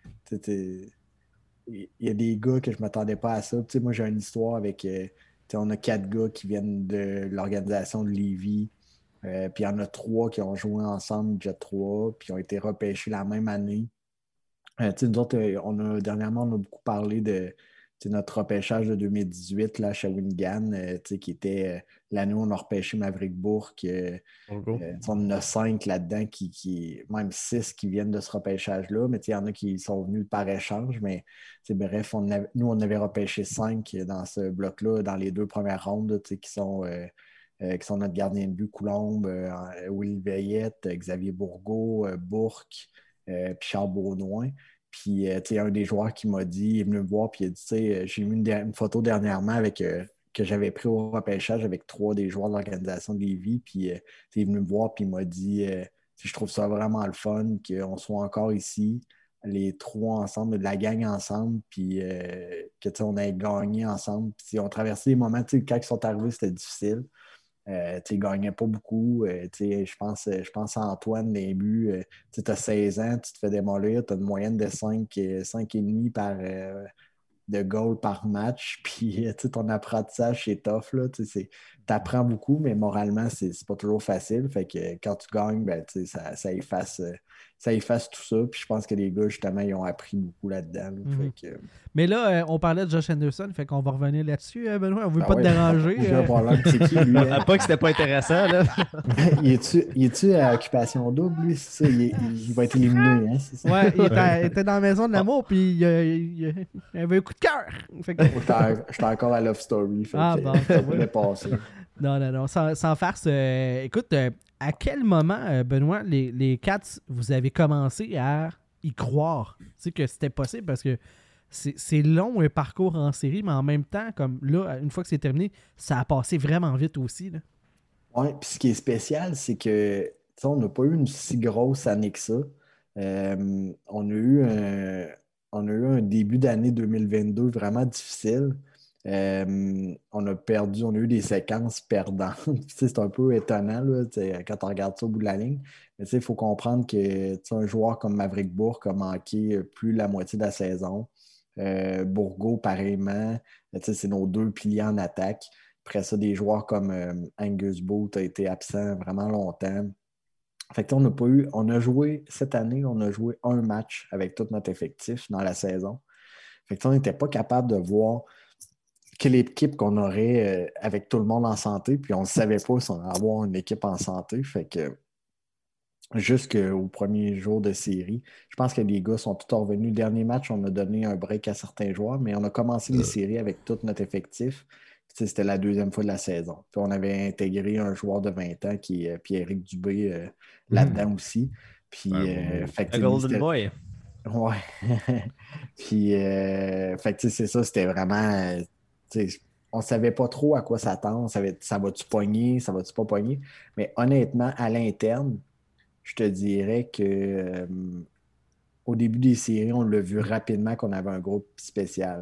il y a des gars que je m'attendais pas à ça. Tu sais, moi, j'ai une histoire avec, on a 4 gars qui viennent de l'organisation de Lévis, puis il y en a 3 qui ont joué ensemble, Jet 3, puis ont été repêchés la même année. Nous autres, dernièrement, on a beaucoup parlé de notre repêchage de 2018 là, à Shawinigan, qui était l'année où on a repêché Maverick Bourque. On en a 5 là-dedans, même 6 qui viennent de ce repêchage-là, mais il y en a qui sont venus par échange. Mais bref, nous, on avait repêché 5 dans ce bloc-là, dans les 2 premières rondes, qui sont notre gardien de but, Coulombe, Will Veillette, Xavier Bourgault, Bourque. Puis Charles Beaudoin. Puis, un des joueurs qui m'a dit, il est venu me voir, puis il a dit, j'ai mis une photo dernièrement que j'avais pris au repêchage avec 3 des joueurs de l'organisation de Lévis. Puis, il est venu me voir, puis il m'a dit, je trouve ça vraiment le fun qu'on soit encore ici, les 3 ensemble, de la gang ensemble, puis on ait gagné ensemble. Puis, on traversait des moments, quand ils sont arrivés, c'était difficile. Il ne gagnait pas beaucoup. Je pense à Antoine, les buts. Tu as 16 ans, tu te fais démolir, tu as une moyenne de 5,5 de goals par match. Puis ton apprentissage, c'est tough. Tu apprends beaucoup, mais moralement, c'est pas toujours facile. Fait que quand tu gagnes, ben, ça efface tout ça. Puis je pense que les gars, justement, ils ont appris beaucoup là-dedans. Fait que... Mais là, on parlait de Josh Anderson, fait qu'on va revenir là-dessus, Benoît. On ne veut pas te déranger. C'est qui, lui? Pas que c'était pas intéressant, là. Il est-tu à occupation double, lui? C'est ça? Il va être éliminé, hein? C'est ça? Ouais, il était dans la maison de l'amour, puis il avait un coup de cœur. J'étais encore à Love Story. Bon, ça voulait passer. Non, sans farce. Écoute, à quel moment, Benoît, les Cats, vous avez commencé à y croire? Tu sais que c'était possible parce que c'est long un parcours en série, mais en même temps, comme là, une fois que c'est terminé, ça a passé vraiment vite aussi. Oui, puis ce qui est spécial, c'est que on n'a pas eu une si grosse année que ça. On a eu un début d'année 2022 vraiment difficile. On a eu des séquences perdantes. C'est un peu étonnant là, quand on regarde ça au bout de la ligne. Mais il faut comprendre que un joueur comme Maverick Bourque a manqué plus de la moitié de la saison. Bourgault, pareillement. C'est nos 2 piliers en attaque. Après ça, des joueurs comme Angus Booth a été absent vraiment longtemps. Fait que cette année, on a joué un match avec tout notre effectif dans la saison. Fait que on n'était pas capable de voir quelle équipe qu'on aurait avec tout le monde en santé, puis on ne savait pas si on allait avoir une équipe en santé. Fait que jusqu'au premier jour de série, je pense que les gars sont tous revenus. Le dernier match, on a donné un break à certains joueurs, mais on a commencé les séries avec tout notre effectif. C'était la 2e fois de la saison. Puis on avait intégré un joueur de 20 ans qui est Pierre-Éric Dubé là-dedans aussi. Puis, fait que, Le Golden Boy. Ouais. Puis, fait que, c'est ça, c'était vraiment. On ne savait pas trop à quoi s'attendre. Ça va-tu pogner, ça va-tu pas pogner. Mais honnêtement, à l'interne, je te dirais que au début des séries, on l'a vu rapidement qu'on avait un groupe spécial.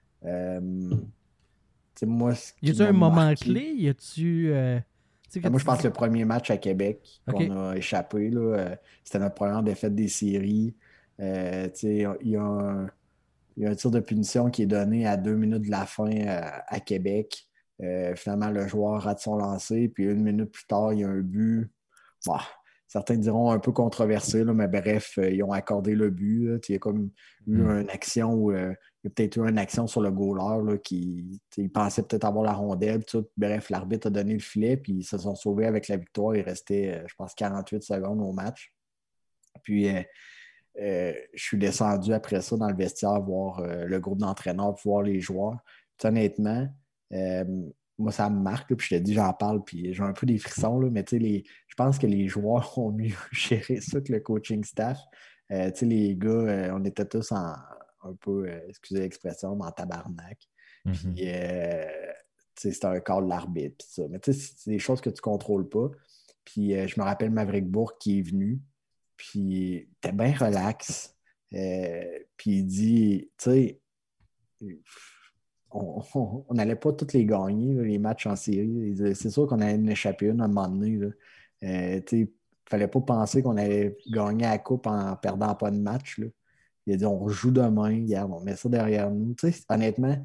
Moi, y a-tu un moment clé? Y a-tu. Moi, je pense que le premier match à Québec qu'on a échappé, là, c'était notre première défaite des séries. Il y a un tir de punition qui est donné à 2 minutes de la fin à Québec. Finalement, le joueur rate son lancer, puis 1 minute plus tard, il y a un but. Bah, certains diront un peu controversé, là, mais bref, ils ont accordé le but. Il y a comme eu une action où il y a peut-être eu une action sur le goaler là, qui il pensait peut-être avoir la rondelle. Tout. Bref, l'arbitre a donné le filet, puis ils se sont sauvés avec la victoire. Il restait, je pense, 48 secondes au match. Puis, je suis descendu après ça dans le vestiaire voir le groupe d'entraîneurs, voir les joueurs. Puis, honnêtement, moi, ça me marque. Là, puis je te dis, j'en parle, puis j'ai un peu des frissons. Là, mais je pense que les joueurs ont mieux géré ça que le coaching staff. Les gars, on était tous un peu, excusez l'expression, mais en tabarnak. Puis, c'était un call de l'arbitre. Puis ça. Mais c'est des choses que tu ne contrôles pas. Puis, je me rappelle Maverick Bourque qui est venu. Puis, il était bien relax. Puis, il dit, tu sais, on n'allait pas tous les gagner, là, les matchs en série. C'est sûr qu'on allait en échapper une à un moment donné. Il ne fallait pas penser qu'on allait gagner la coupe en perdant pas de match. Là. Il a dit on joue demain, regarde, on met ça derrière nous. Honnêtement,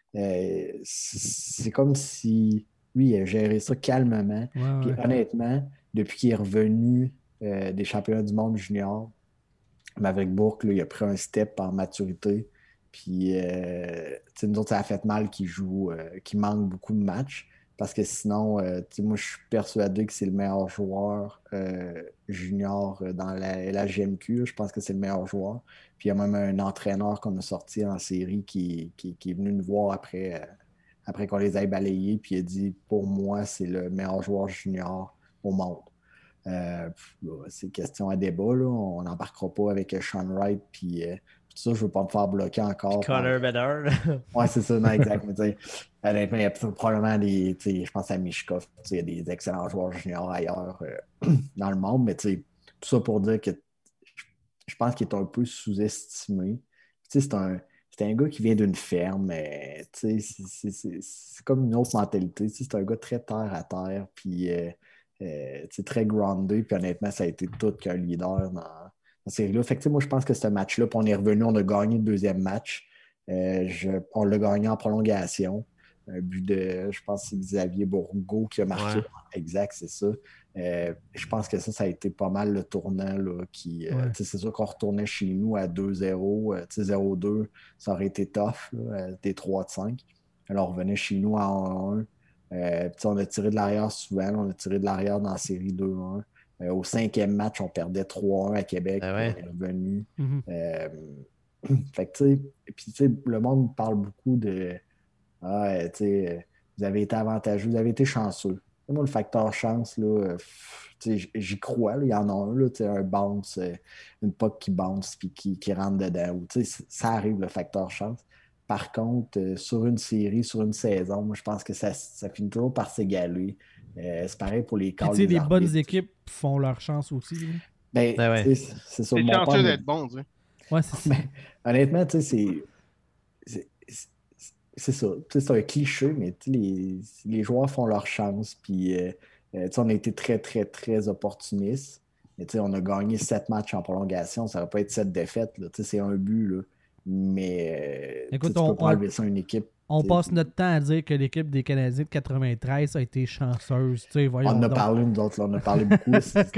c'est comme si lui, il a géré ça calmement. Puis honnêtement, depuis qu'il est revenu des championnats du monde junior, Maverick Bourque, là, il a pris un step en maturité. Puis, nous autres, ça a fait mal qu'il manque beaucoup de matchs. Parce que sinon, moi, je suis persuadé que c'est le meilleur joueur junior dans la GMQ. Je pense que c'est le meilleur joueur. Puis, il y a même un entraîneur qu'on a sorti en série qui est venu nous voir après qu'on les ait balayés. Puis, il a dit, pour moi, c'est le meilleur joueur junior au monde. C'est question à débat. Là. On n'embarquera pas avec Sean Wright. Puis, tout ça, je ne veux pas me faire bloquer encore. Connor Bedard. Oui, c'est ça, non, exact. Mais honnêtement, il y a probablement je pense à Mishkov. Il y a des excellents joueurs juniors ailleurs dans le monde. Mais tout ça pour dire que je pense qu'il est un peu sous-estimé. C'est un gars qui vient d'une ferme. Mais c'est comme une autre mentalité. C'est un gars très terre à terre. Puis très groundé. Puis honnêtement, ça a été tout qu'un leader dans série-là. Fait que, moi, je pense que ce match-là, puis on est revenu, on a gagné le deuxième match. On l'a gagné en prolongation. Un but de, je pense que c'est Xavier Bourgault qui a marqué. Ouais. Exact, c'est ça. Je pense que ça a été pas mal le tournant. Là, c'est sûr qu'on retournait chez nous à 2-0, 0-2, ça aurait été tough, là, des 3-5. Alors, on revenait chez nous à 1-1. On a tiré de l'arrière souvent. On a tiré de l'arrière dans la série 2-1. Au 5e match, on perdait 3-1 à Québec. On est revenu. Fait que, le monde parle beaucoup de vous avez été avantageux, vous avez été chanceux. Moi, le facteur chance, là, j'y crois. Là, il y en a un, là, un bounce, une puck qui bounce puis qui rentre dedans. Ça arrive, le facteur chance. Par contre, sur une série, sur une saison, moi, je pense que ça finit toujours par s'égaler. C'est pareil pour les calls. Les bonnes équipes font leur chance aussi. C'est ça. C'est chanceux d'être bon. Tu sais. Ouais, c'est ça. Honnêtement, c'est ça. C'est un cliché, mais les joueurs font leur chance. Puis, on a été très, très, très opportunistes. Mais on a gagné 7 matchs en prolongation. Ça ne va pas être 7 défaites. Là. C'est un but. Là. Mais Écoute, tu peux pas enlever ça à une équipe. On passe notre temps à dire que l'équipe des Canadiens de 93 a été chanceuse. On en a parlé, nous autres, là, on a parlé beaucoup.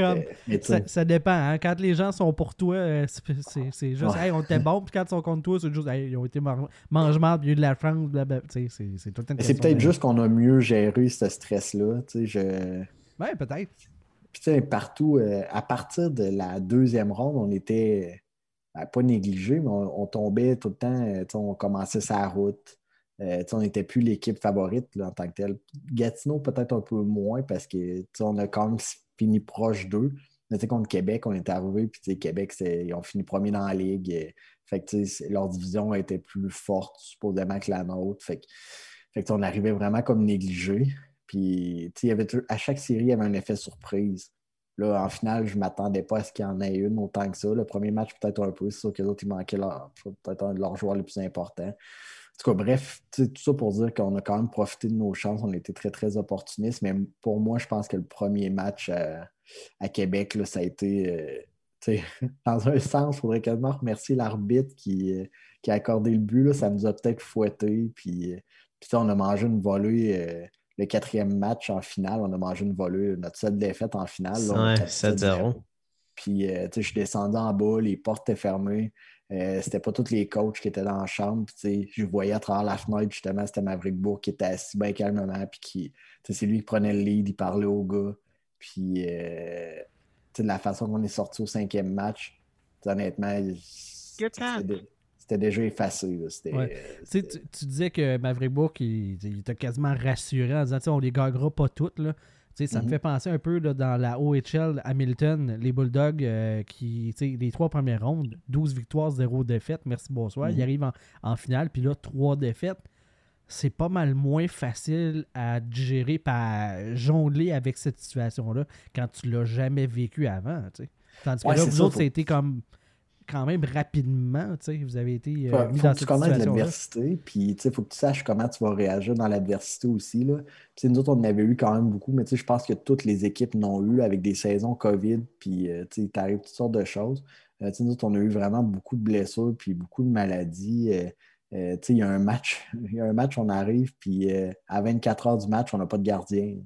Ça dépend. Hein? Quand les gens sont pour toi, c'est juste hey, on était bon. Puis quand ils sont contre toi, c'est juste hey, ils ont été mange-marde, milieu de la France. C'est tout le temps. C'est peut-être juste qu'on a mieux géré ce stress-là. Ouais, peut-être. Puis partout, à partir de la deuxième ronde, on était pas négligé, mais on tombait tout le temps. On commençait sa route. On n'était plus l'équipe favorite là, en tant que telle. Gatineau, peut-être un peu moins parce qu'on a quand même fini proche d'eux. Mais contre Québec, on est arrivé, puis Québec, ils ont fini premier dans la ligue. Fait que leur division était plus forte, supposément, que la nôtre. Fait que on arrivait vraiment comme négligé. Puis à chaque série, il y avait un effet surprise. Là, en finale, je ne m'attendais pas à ce qu'il y en ait une autant que ça. Le premier match, peut-être un peu. C'est sûr que les autres, ils manquaient peut-être un de leurs joueurs les plus importants. En tout cas, bref, tout ça pour dire qu'on a quand même profité de nos chances. On a été très, très opportunistes. Mais pour moi, je pense que le premier match à Québec, là, ça a été... dans un sens, il faudrait quasiment remercier l'arbitre qui a accordé le but. Là. Ça nous a peut-être fouetté. Puis on a mangé une volée... le quatrième match en finale, on a mangé une volée, notre seule défaite en finale. Ouais, 7-0. Puis, je suis descendu en bas, les portes étaient fermées. C'était pas tous les coachs qui étaient dans la chambre. Puis, je voyais à travers la fenêtre, justement, c'était Maverick Bourque qui était assis bien calmement. Puis, c'est lui qui prenait le lead, il parlait aux gars. Puis, de la façon qu'on est sorti au cinquième match, honnêtement, c'était déjà effacé. Tu disais que Maverick Bourque, il t'a quasiment rassuré en disant on les gagnera pas toutes. Là. Ça me fait penser un peu là, dans la OHL Hamilton, les Bulldogs, les 3 premières rondes, 12 victoires, 0 défaites, merci, bonsoir. Ils arrivent en finale, puis là, 3 défaites. C'est pas mal moins facile à gérer, à jongler avec cette situation-là quand tu l'as jamais vécu avant. T'sais. Tandis que là, vous autres, c'était comme... quand même rapidement, vous avez été mis dans cette situation-là. Tu connais l'adversité, puis il faut que tu saches comment tu vas réagir dans l'adversité aussi. Là. Nous autres, on en avait eu quand même beaucoup, mais je pense que toutes les équipes l'ont eu avec des saisons COVID, puis il t'arrive toutes sortes de choses. Nous autres, on a eu vraiment beaucoup de blessures, puis beaucoup de maladies. Il y a un match, on arrive, puis à 24 heures du match, on n'a pas de gardien.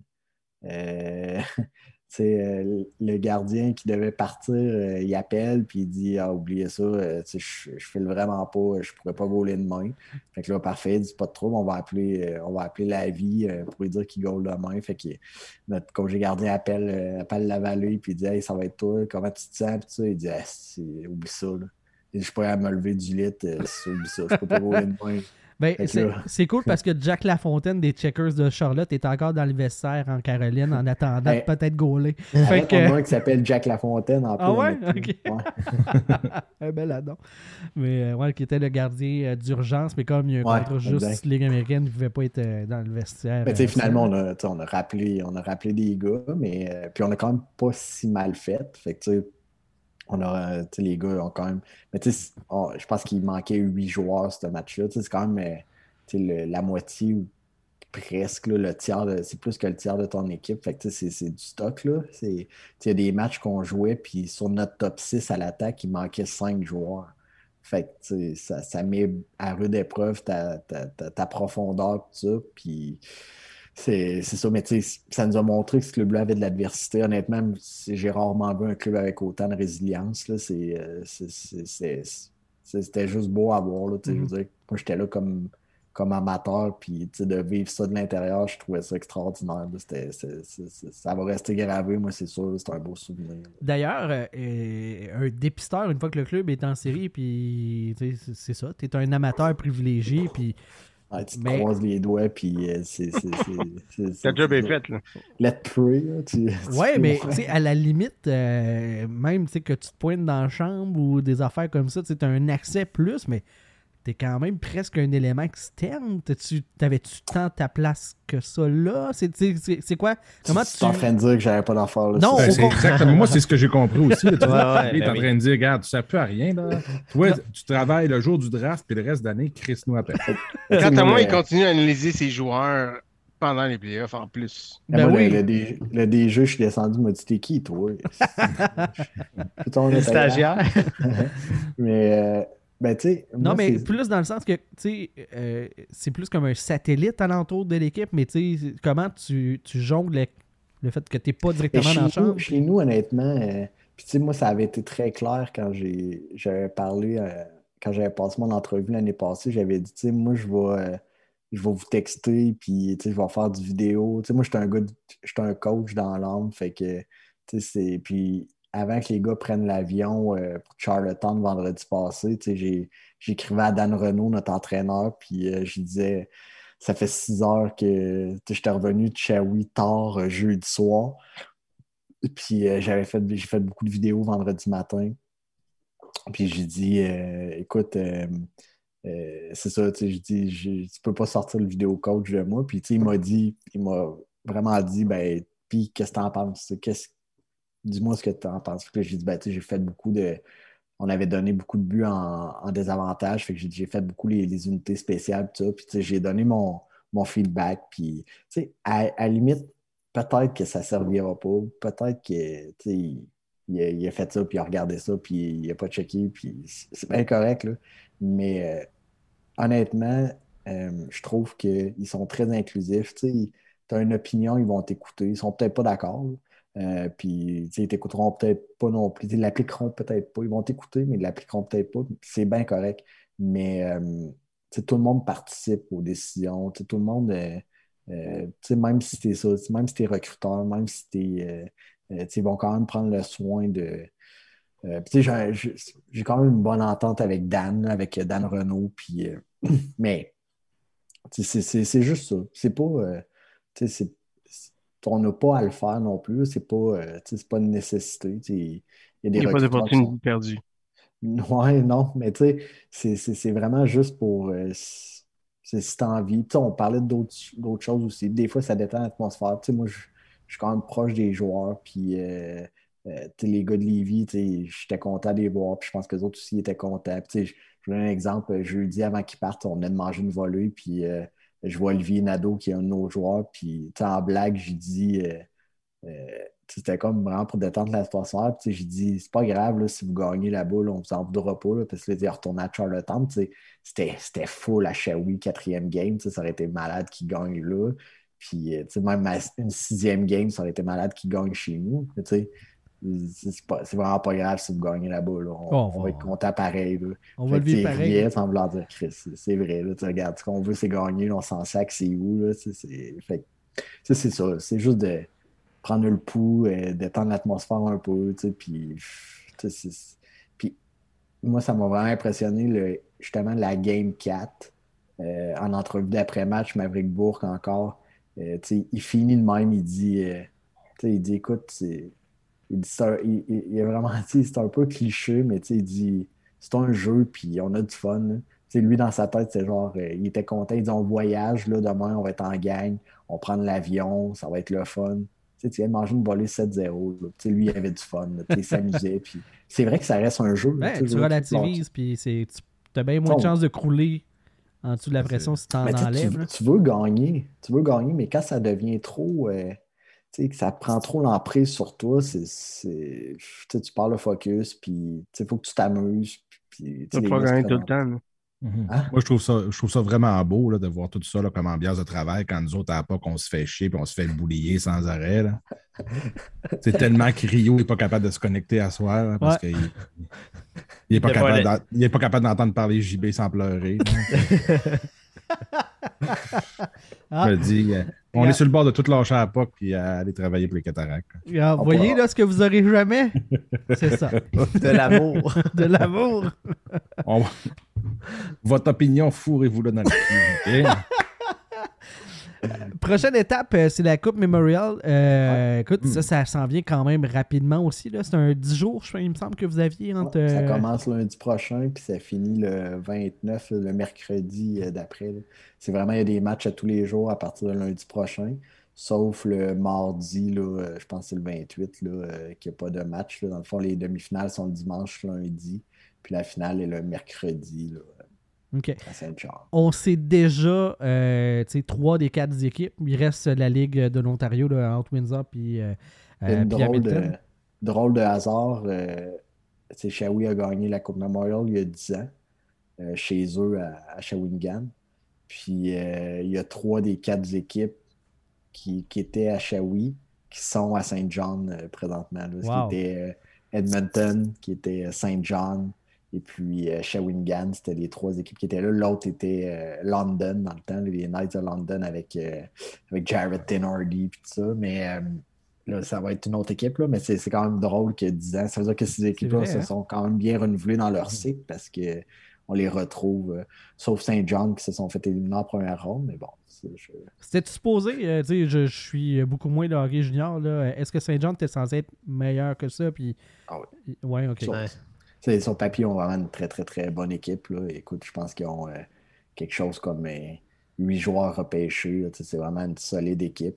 Le gardien qui devait partir, il appelle puis il dit oubliez ça, je file vraiment pas, je pourrais pas goaler demain. Fait que là, parfait, il dit pas de trouble, on va appeler la vie pour lui dire qu'il goal demain. Fait que notre coach gardien appelle Lavallée puis il dit hey, ça va être toi, comment tu te sens? Puis il dit oublie ça. Là. Je suis pas à me lever du lit, oublie ça, je peux pas goaler demain. Ben, c'est cool parce que Jack Lafontaine des Checkers de Charlotte est encore dans le vestiaire en Caroline en attendant de peut-être gauler. Fait que... un qui s'appelle Jack Lafontaine en plus. Ah ouais? Ok. Un bel adon. Mais qui était le gardien d'urgence, mais comme il y a un contrat juste Ligue américaine, il ne pouvait pas être dans le vestiaire. Mais finalement, on a rappelé des gars, mais puis on a quand même pas si mal fait. Fait que les gars ont quand même... Mais je pense qu'il manquait 8 joueurs ce match-là. C'est quand même la moitié ou presque là, le tiers. C'est plus que le tiers de ton équipe. Fait que c'est du stock. Il y a des matchs qu'on jouait, puis sur notre top 6 à l'attaque, il manquait 5 joueurs. Fait que ça met à rude épreuve ta profondeur, tout ça. Puis... C'est ça, mais ça nous a montré que ce club-là avait de l'adversité. Honnêtement, j'ai rarement vu un club avec autant de résilience. Là. C'était juste beau à voir. Là, je veux dire, moi, j'étais là comme amateur, puis de vivre ça de l'intérieur, je trouvais ça extraordinaire. Ça va rester gravé, moi, c'est sûr. C'est un beau souvenir. D'ailleurs, un dépisteur, une fois que le club est en série, puis c'est ça, tu es un amateur privilégié, puis ouais, tu te croises les doigts, puis c'est... Ta job est faite, là. Let pray, là. Ouais, mais à la limite, même que tu te pointes dans la chambre ou des affaires comme ça, tu as un accès plus, mais t'es quand même presque un élément externe. T'avais-tu tant ta place que ça là? C'est quoi? Comment tu... es en train de dire que j'avais pas d'affaires là? Non, c'est exactement. Moi, c'est ce que j'ai compris aussi. Là, tu es en train de dire, regarde, tu ne sers plus à rien. Là. Toi, tu travailles le jour du draft, puis le reste de l'année, Chris-nous appelle. Quant à moi, il continue à analyser ses joueurs pendant les playoffs en plus. Oui. Le DG, je suis descendu, m'a dit t'es qui, toi? Le stagiaire. Mais Ben, tu sais, Non, moi, mais c'est- plus dans le sens que, tu sais, c'est plus comme un satellite alentour de l'équipe, mais tu sais, comment tu jongles le fait que tu n'es pas mais directement dans la chambre. chez nous, honnêtement, puis tu sais, moi, ça avait été très clair quand j'avais parlé, quand j'avais passé mon entrevue l'année passée, j'avais dit, tu sais, moi, je vais vous texter, puis tu sais, je vais faire du vidéo. Tu sais, moi, j'étais un coach dans l'âme, fait que, tu sais, puis avant que les gars prennent l'avion pour Charlottetown vendredi passé, tu sais, j'écrivais à Dan Renault, notre entraîneur, puis je lui disais, ça fait 6 heures que tu sais, j'étais revenu de Shawi tard jeudi soir. Puis j'ai fait beaucoup de vidéos vendredi matin. Puis j'ai dit, écoute, c'est ça, tu sais, je dis, tu peux pas sortir le vidéo coach de moi. Puis tu sais, il m'a vraiment dit, ben, puis qu'est-ce que t'en penses? Dis-moi ce que t'en penses. Puis là, j'ai dit, ben, tu sais, on avait donné beaucoup de buts en désavantage. Fait que j'ai fait beaucoup les unités spéciales, tout ça. Puis tu sais, j'ai donné mon feedback. Puis, tu sais, à la limite, peut-être que ça ne servira pas. Peut-être que, tu sais, il a fait ça, puis il a regardé ça, puis il n'a pas checké, puis c'est bien correct, là. Mais honnêtement, je trouve qu'ils sont très inclusifs. Tu as une opinion, ils vont t'écouter. Ils sont peut-être pas d'accord, là. Puis, tu sais, ils t'écouteront peut-être pas non plus. Ils l'appliqueront peut-être pas. Ils vont t'écouter, mais ils l'appliqueront peut-être pas. C'est bien correct. Mais, tu sais, tout le monde participe aux décisions. Tu sais, tout le monde, tu sais, même si t'es ça, même si t'es recruteur, même si t'es, tu sais, ils vont quand même prendre le soin de. Puis, tu sais, j'ai quand même une bonne entente avec Dan, là, avec Dan Renault. Puis, mais tu sais, c'est juste ça. C'est pas. Tu sais, on n'a pas à le faire non plus. Tu sais, c'est pas une nécessité. Tu sais, il y a Il des n'y a pas recruteurs qui d'opportunité sont. perdue. Ouais, non, mais tu sais, c'est vraiment juste pour. Si tu as envie. Tu sais, on parlait d'autres choses aussi. Des fois, ça détend l'atmosphère. Tu sais, moi, je suis quand même proche des joueurs. Puis, tu sais, les gars de Lévis, tu sais, j'étais content de les voir. Puis, je pense que les autres aussi étaient contents. Puis, tu sais, je vous donne un exemple. Jeudi, avant qu'ils partent, on venait de manger une volée. Puis, je vois Olivier Nadeau, qui est un de nos joueurs. Puis, tu sais, en blague, j'ai dit. C'était comme vraiment pour détendre l'atmosphère. Puis, j'ai dit, c'est pas grave là, si vous gagnez la boule, on vous en voudra pas. Là, parce que là, il retourné à Charlottetown. C'était full à Shawi, quatrième game. Ça aurait été malade qui gagne là. Puis même une sixième game, ça aurait été malade qui gagne chez nous. Mais, c'est vraiment pas grave si vous gagnez la boule. On va être content pareil. Là. On va le vivre pareil. Riait sans vouloir dire Chris. C'est vrai. Là, regarde, ce qu'on veut, c'est gagner. Là, on s'en sac, c'est où. Là, fait, c'est ça. C'est juste de prendre le pouls, détendre l'atmosphère un peu, puis moi, ça m'a vraiment impressionné, justement, la Game 4, en entrevue d'après-match, Maverick Bourque encore, il finit de même, il dit, écoute, il dit ça, il a vraiment dit, c'est un peu cliché, mais il dit, c'est un jeu, puis on a du fun, là. Lui, dans sa tête, c'est genre, il était content, il dit, on voyage, là, demain, on va être en gang, on prend l'avion, ça va être le fun. Tu viens de manger une volée 7-0. Lui, il avait du fun. Il s'amusait. Puis c'est vrai que ça reste un jeu. Ben, tu relativises, puis tu as bien moins de chances de crouler en dessous de la pression si t'en enlèves. Tu veux gagner. Tu veux gagner, mais quand ça devient trop. Que ça prend trop l'emprise sur toi, tu perds le focus, puis il faut que tu t'amuses. Tu vas pas gagner tout le temps. Là. Hein? Moi, je trouve ça vraiment beau là, de voir tout ça là, comme ambiance de travail quand nous autres, à l'époque, on se fait chier et on se fait boulier sans arrêt. C'est tellement que Rio n'est pas capable de se connecter à soi là, parce qu'il n'est pas capable d'entendre parler JB sans pleurer. Je me dis, on est sur le bord de tout lâcher à la POC et aller travailler pour les cataractes. Vous voyez là ce que vous aurez jamais? C'est ça. De l'amour. De l'amour. Votre opinion, fourrez-vous-la dans le cul. Prochaine étape, c'est la Coupe Memorial. Écoute, ça s'en vient quand même rapidement aussi. Là. C'est un 10 jours, il me semble que vous aviez entre... Ça commence lundi prochain, puis ça finit le 29, le mercredi d'après. Là. C'est vraiment, il y a des matchs à tous les jours à partir de lundi prochain, sauf le mardi, là, je pense que c'est le 28, qu'il n'y a pas de match. Là. Dans le fond, les demi-finales sont le dimanche, lundi, puis la finale est le mercredi, là. Okay. On sait déjà 3 des 4 équipes. Il reste la Ligue de l'Ontario là, entre Windsor et Hamilton. Drôle de hasard. Shawi a gagné la Coupe Memorial il y a 10 ans. chez eux à Shawinigan. Puis il y a 3 des 4 équipes qui étaient à Shawi, qui sont à Saint John présentement. Là, ce qui Wow. était Edmonton, qui était Saint John, et puis Shawinigan, c'était les 3 équipes qui étaient là. L'autre était London dans le temps, les Knights de London avec Jared Tenardy et tout ça. Mais là, ça va être une autre équipe, là, mais c'est quand même drôle que 10 ans. Ça veut dire que ces équipes-là vrai, se hein? sont quand même bien renouvelées dans leur cycle parce que on les retrouve, sauf Saint John qui se sont fait éliminer en première ronde, mais bon. C'était-tu supposé, tu sais, je suis beaucoup moins de hockey junior, là. Est-ce que Saint John était censé être meilleur que ça? Puis... Ah oui. Ouais, ok. Sur papier, on a vraiment une très, très, très bonne équipe. Là. Écoute, je pense qu'ils ont quelque chose comme 8 joueurs repêchés. Là. C'est vraiment une solide équipe.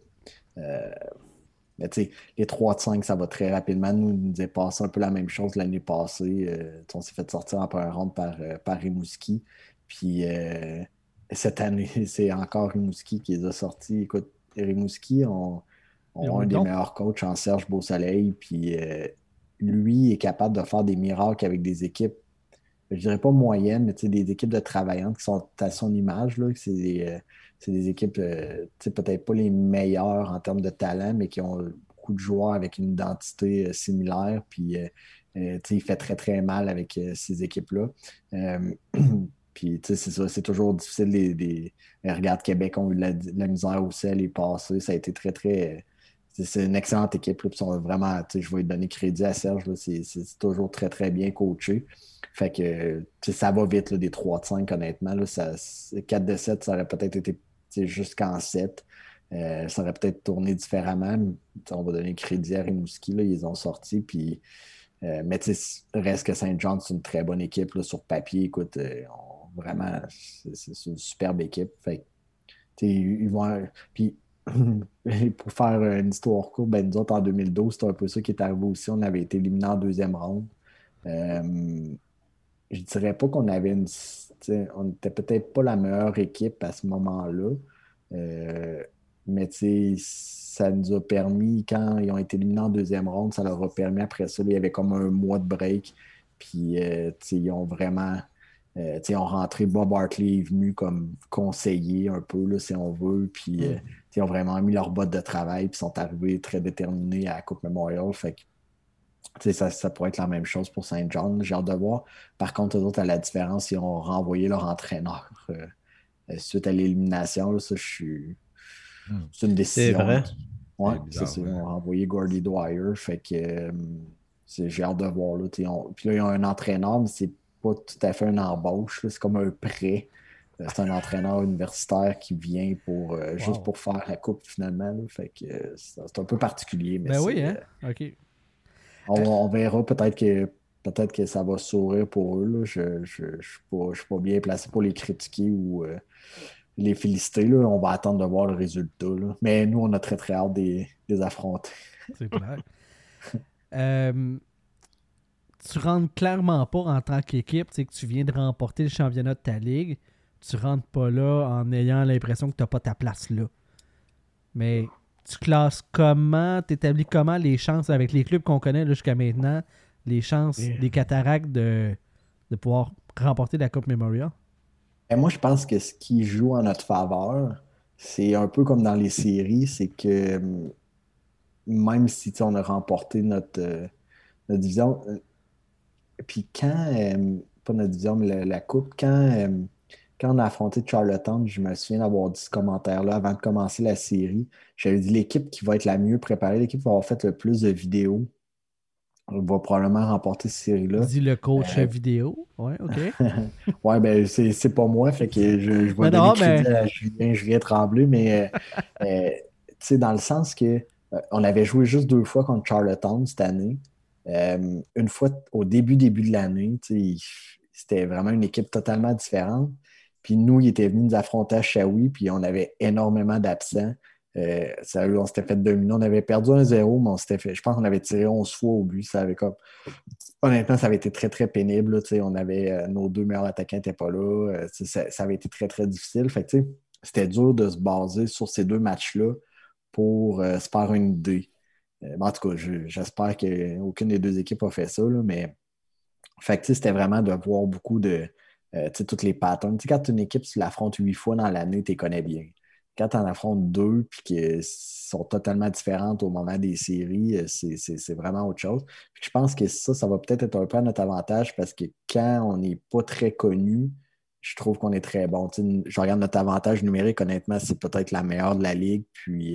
Mais tu sais, les 3 de 5, ça va très rapidement. Nous est passé un peu la même chose l'année passée. On s'est fait sortir en première ronde par Rimouski. Puis cette année, c'est encore Rimouski qui les a sortis. Écoute, Rimouski ont un des meilleurs coachs en Serge Beausoleil. Puis lui est capable de faire des miracles avec des équipes, je dirais pas moyennes, mais des équipes de travaillantes qui sont à son image. Là, c'est des équipes, peut-être pas les meilleures en termes de talent, mais qui ont beaucoup de joueurs avec une identité similaire. Puis, il fait très, très mal avec ces équipes-là. Puis, c'est ça, c'est toujours difficile. Regarde, Québec ont eu de la misère aussi à les passer. Ça a été très, très... c'est une excellente équipe. Là, puis vraiment, je vais lui donner crédit à Serge. Là, c'est toujours très, très bien coaché. Fait que ça va vite, là, des 3 de 5, honnêtement. Là, 4 de 7, ça aurait peut-être été jusqu'en 7. Ça aurait peut-être tourné différemment. On va donner crédit à Rimouski. Là, ils ont sorti. Puis, mais reste que Saint John, c'est une très bonne équipe là, sur papier. Écoute, vraiment, c'est une superbe équipe. Fait que, ils vont. Puis, pour faire une histoire courte, nous autres, en 2012, c'était un peu ça qui est arrivé aussi. On avait été éliminé en 2e ronde. Je dirais pas qu'on avait on n'était peut-être pas la meilleure équipe à ce moment-là. Mais ça nous a permis, quand ils ont été éliminés en 2e ronde, ça leur a permis après ça, il y avait comme un mois de break. Puis ils ont vraiment. Ils ont rentré, Bob Hartley est venu comme conseiller un peu, là, si on veut. Puis ils ont vraiment mis leur botte de travail. Puis sont arrivés très déterminés à la Coupe Memorial. Fait que ça pourrait être la même chose pour Saint John. J'ai hâte de voir. Par contre, eux autres, à la différence, ils ont renvoyé leur entraîneur suite à l'élimination. Là, ça, c'est une décision. C'est vrai. Oui, c'est ça. Ils ont renvoyé Gordy Dwyer. Fait que j'ai hâte de voir. Là, puis là, ils ont un entraîneur, mais c'est pas tout à fait une embauche. Là. C'est comme un prêt. C'est un entraîneur universitaire qui vient juste pour faire la coupe finalement. Là. Fait que c'est un peu particulier. Mais oui, hein? OK. On verra peut-être que ça va sourire pour eux. Là. Je ne suis pas bien placé pour les critiquer ou les féliciter. Là. On va attendre de voir le résultat. Là. Mais nous, on a très très hâte de les affronter. C'est clair. Tu rentres clairement pas en tant qu'équipe, tu sais que tu viens de remporter le championnat de ta ligue. Tu rentres pas là en ayant l'impression que tu n'as pas ta place là. Mais tu classes comment, tu établis comment les chances avec les clubs qu'on connaît là, jusqu'à maintenant, les chances des Cataractes de pouvoir remporter la Coupe Memorial? Et moi, je pense que ce qui joue en notre faveur, c'est un peu comme dans les séries, c'est que même si on a remporté notre division, puis quand, pas notre division, mais la Coupe, quand on a affronté Charlottetown, je me souviens d'avoir dit ce commentaire-là avant de commencer la série. J'avais dit l'équipe qui va être la mieux préparée, l'équipe qui va avoir fait le plus de vidéos, va probablement remporter cette série-là. Dis le coach vidéo. Ouais, OK. Ouais, ben c'est pas moi, fait que je vais donner crédit à Julien Tremblay, mais tu sais, dans le sens que on avait joué juste 2 fois contre Charlottetown cette année. Une fois au début de l'année, c'était vraiment une équipe totalement différente. Puis nous, ils étaient venus nous affronter à Shawi, puis on avait énormément d'absents. Sérieux, on s'était fait dominer. On avait perdu 1-0, mais je pense qu'on avait tiré 11 fois au but. Honnêtement, ça avait été très, très pénible. Là, on avait nos 2 meilleurs attaquants n'étaient pas là. Ça avait été très, très difficile. Fait que, c'était dur de se baser sur ces 2 matchs-là pour se faire une idée. En tout cas, j'espère qu'aucune des 2 équipes a fait ça, là, mais fait que, c'était vraiment de voir beaucoup de toutes les patterns. Quand tu as une équipe, tu l'affrontes 8 fois dans l'année, tu les connais bien. Quand tu en affrontes 2 puis qu'elles sont totalement différentes au moment des séries, c'est vraiment autre chose. Puis je pense que ça va peut-être être un peu à notre avantage parce que quand on n'est pas très connu, je trouve qu'on est très bon. Je regarde notre avantage numérique, honnêtement, c'est peut-être la meilleure de la ligue. Puis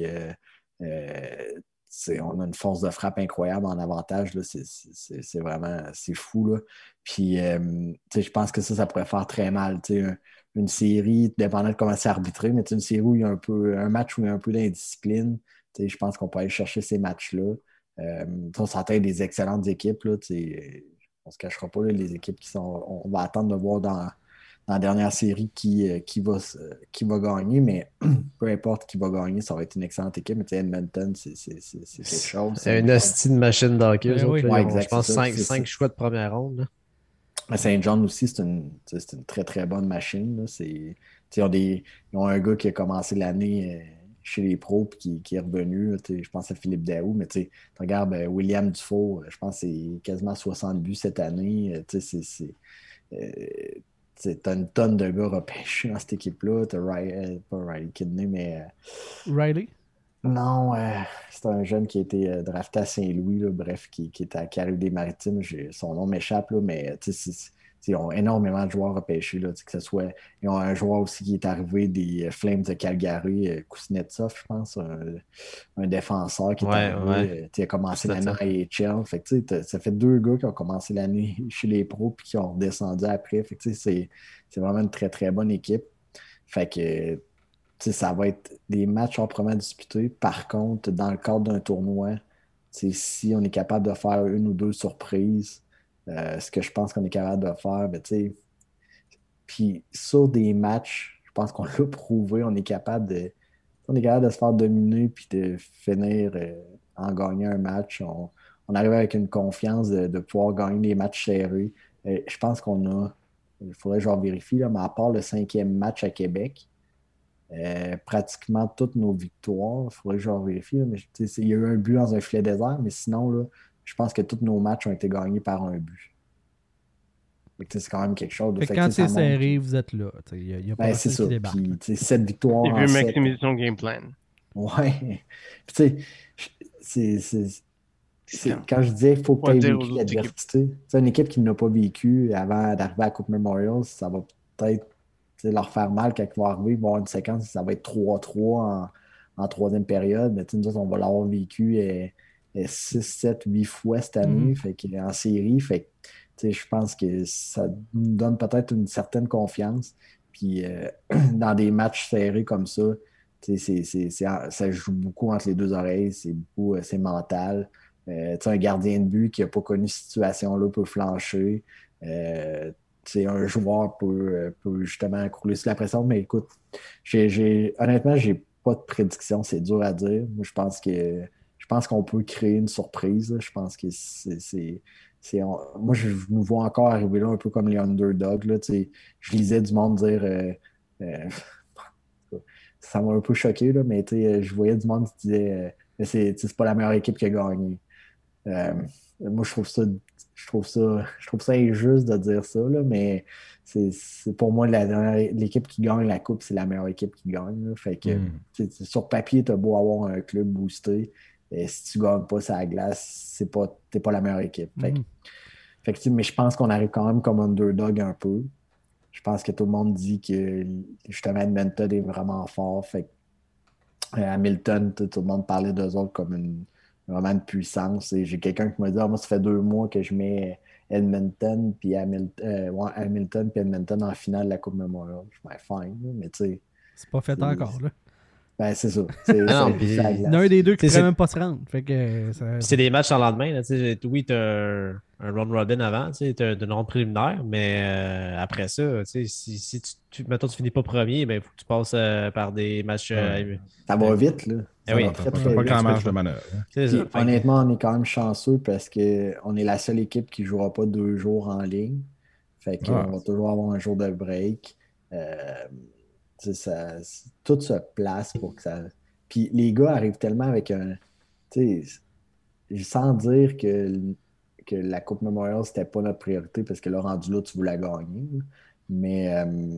on a une force de frappe incroyable en avantage. Là. C'est vraiment fou. Là. Puis je pense que ça pourrait faire très mal. Une série, dépendant de comment c'est arbitré, mais une série où il y a un match où il y a un peu d'indiscipline, je pense qu'on peut aller chercher ces matchs-là. On s'entend des excellentes équipes. Là, on ne se cachera pas, là, les équipes qui sont. On va attendre de voir dans la dernière série qui va gagner, mais peu importe qui va gagner, ça va être une excellente équipe. Mais Edmonton, c'est quelque chose. C'est une hostie de machine d'hockey. Ben oui. Ouais, Je exact, pense c'est ça. 5 choix de première ronde. Là. Mais Saint John aussi, c'est une très, très bonne machine. Là. Ils ont un gars qui a commencé l'année chez les pros et qui est revenu. Là, je pense à Philippe Daou, mais tu regardes William Dufault, je pense que c'est quasiment 60 buts cette année. T'as une tonne de gars repêchés dans cette équipe-là. T'as pas Riley Kidney, mais. Riley? Non, c'est un jeune qui a été drafté à Saint-Louis, là, bref, qui était à Caraïbes-des-Maritimes. Son nom m'échappe, là, mais ils ont énormément de joueurs repêchés. Là, que ce soit, ils ont un joueur aussi qui est arrivé des Flames de Calgary, Kuznetsov, je pense, un défenseur qui est arrivé. Il a commencé l'année à AHL. Fait que, ça fait 2 gars qui ont commencé l'année chez les pros puis qui ont redescendu après. Fait que, c'est vraiment une très, très bonne équipe. Fait que ça va être des matchs âprement disputés. Par contre, dans le cadre d'un tournoi, si on est capable de faire 1 ou 2 surprises, ce que je pense qu'on est capable de faire, puis sur des matchs, je pense qu'on l'a prouvé, on est capable de se faire dominer puis de finir en gagnant un match. On arrive avec une confiance de pouvoir gagner des matchs serrés. Je pense qu'on a, il faudrait que je vérifie, là, mais à part le 5e match à Québec, pratiquement toutes nos victoires, il faudrait que je vérifie, mais il y a eu un but dans un filet désert, mais sinon, là, je pense que tous nos matchs ont été gagnés par un but. C'est quand même quelque chose. Fait que quand c'est serré, vous êtes là. Il n'y a pas personne qui débarque. Puis, 7 victoires. Il veut maximiser son game plan. Ouais. Puis, quand je disais qu'il faut que tu aies vécu l'adversité, une équipe qui n'a pas vécu avant d'arriver à la Coupe Memorial, ça va peut-être leur faire mal quand ils vont arriver. Ils vont avoir une séquence, ça va être 3-3 en 3e période. Mais nous, on va l'avoir vécu 6, 7, 8 fois cette année en série. Fait que, je pense que ça nous donne peut-être une certaine confiance. Puis dans des matchs serrés comme ça, ça joue beaucoup entre les 2 oreilles. C'est mental. Un gardien de but qui n'a pas connu cette situation-là peut flancher. Un joueur peut justement crouler sous la pression. Mais écoute, honnêtement, j'ai pas de prédiction. C'est dur à dire. Moi, je pense qu'on peut créer une surprise. Là. Je pense que moi, je nous vois encore arriver là un peu comme les underdogs. Là, je lisais du monde dire ça m'a un peu choqué, là, mais je voyais du monde qui disait c'est pas la meilleure équipe qui a gagné. Moi, je trouve ça injuste de dire ça, là, mais c'est pour moi l'équipe qui gagne la coupe, c'est la meilleure équipe qui gagne. Là. Fait que sur papier, tu as beau avoir un club boosté. Et si tu ne gagnes pas ça à la glace, t'es pas la meilleure équipe. Fait que, mais je pense qu'on arrive quand même comme underdog un peu. Je pense que tout le monde dit que justement Edmonton est vraiment fort. Fait que, Hamilton, tout le monde parlait d'eux autres comme vraiment une puissance. Et j'ai quelqu'un qui m'a dit moi, ça fait 2 mois que je mets Edmonton puis Hamilton puis Edmonton en finale de la Coupe Memorial. Je suis fine, mais tu sais. C'est pas fait encore, là. Ben, c'est ça. Il y en a un des deux qui ne pourrait même pas se rendre. Fait que c'est des matchs en lendemain. Là, oui, tu as un round robin avant, tu as une ronde préliminaire, mais après ça, si mettons, tu finis pas premier, il faut que tu passes par des matchs. Ça va vite, là. Oui, t'as pas grand marge de manœuvre. Honnêtement, on est quand même chanceux parce qu'on est la seule équipe qui ne jouera pas 2 jours en ligne. Fait qu'on va toujours avoir un jour de break. Tout se place pour que ça. Puis les gars arrivent tellement avec un. Sans dire que la Coupe Memorial, c'était pas notre priorité parce que là, rendu là, tu veux la gagner. Mais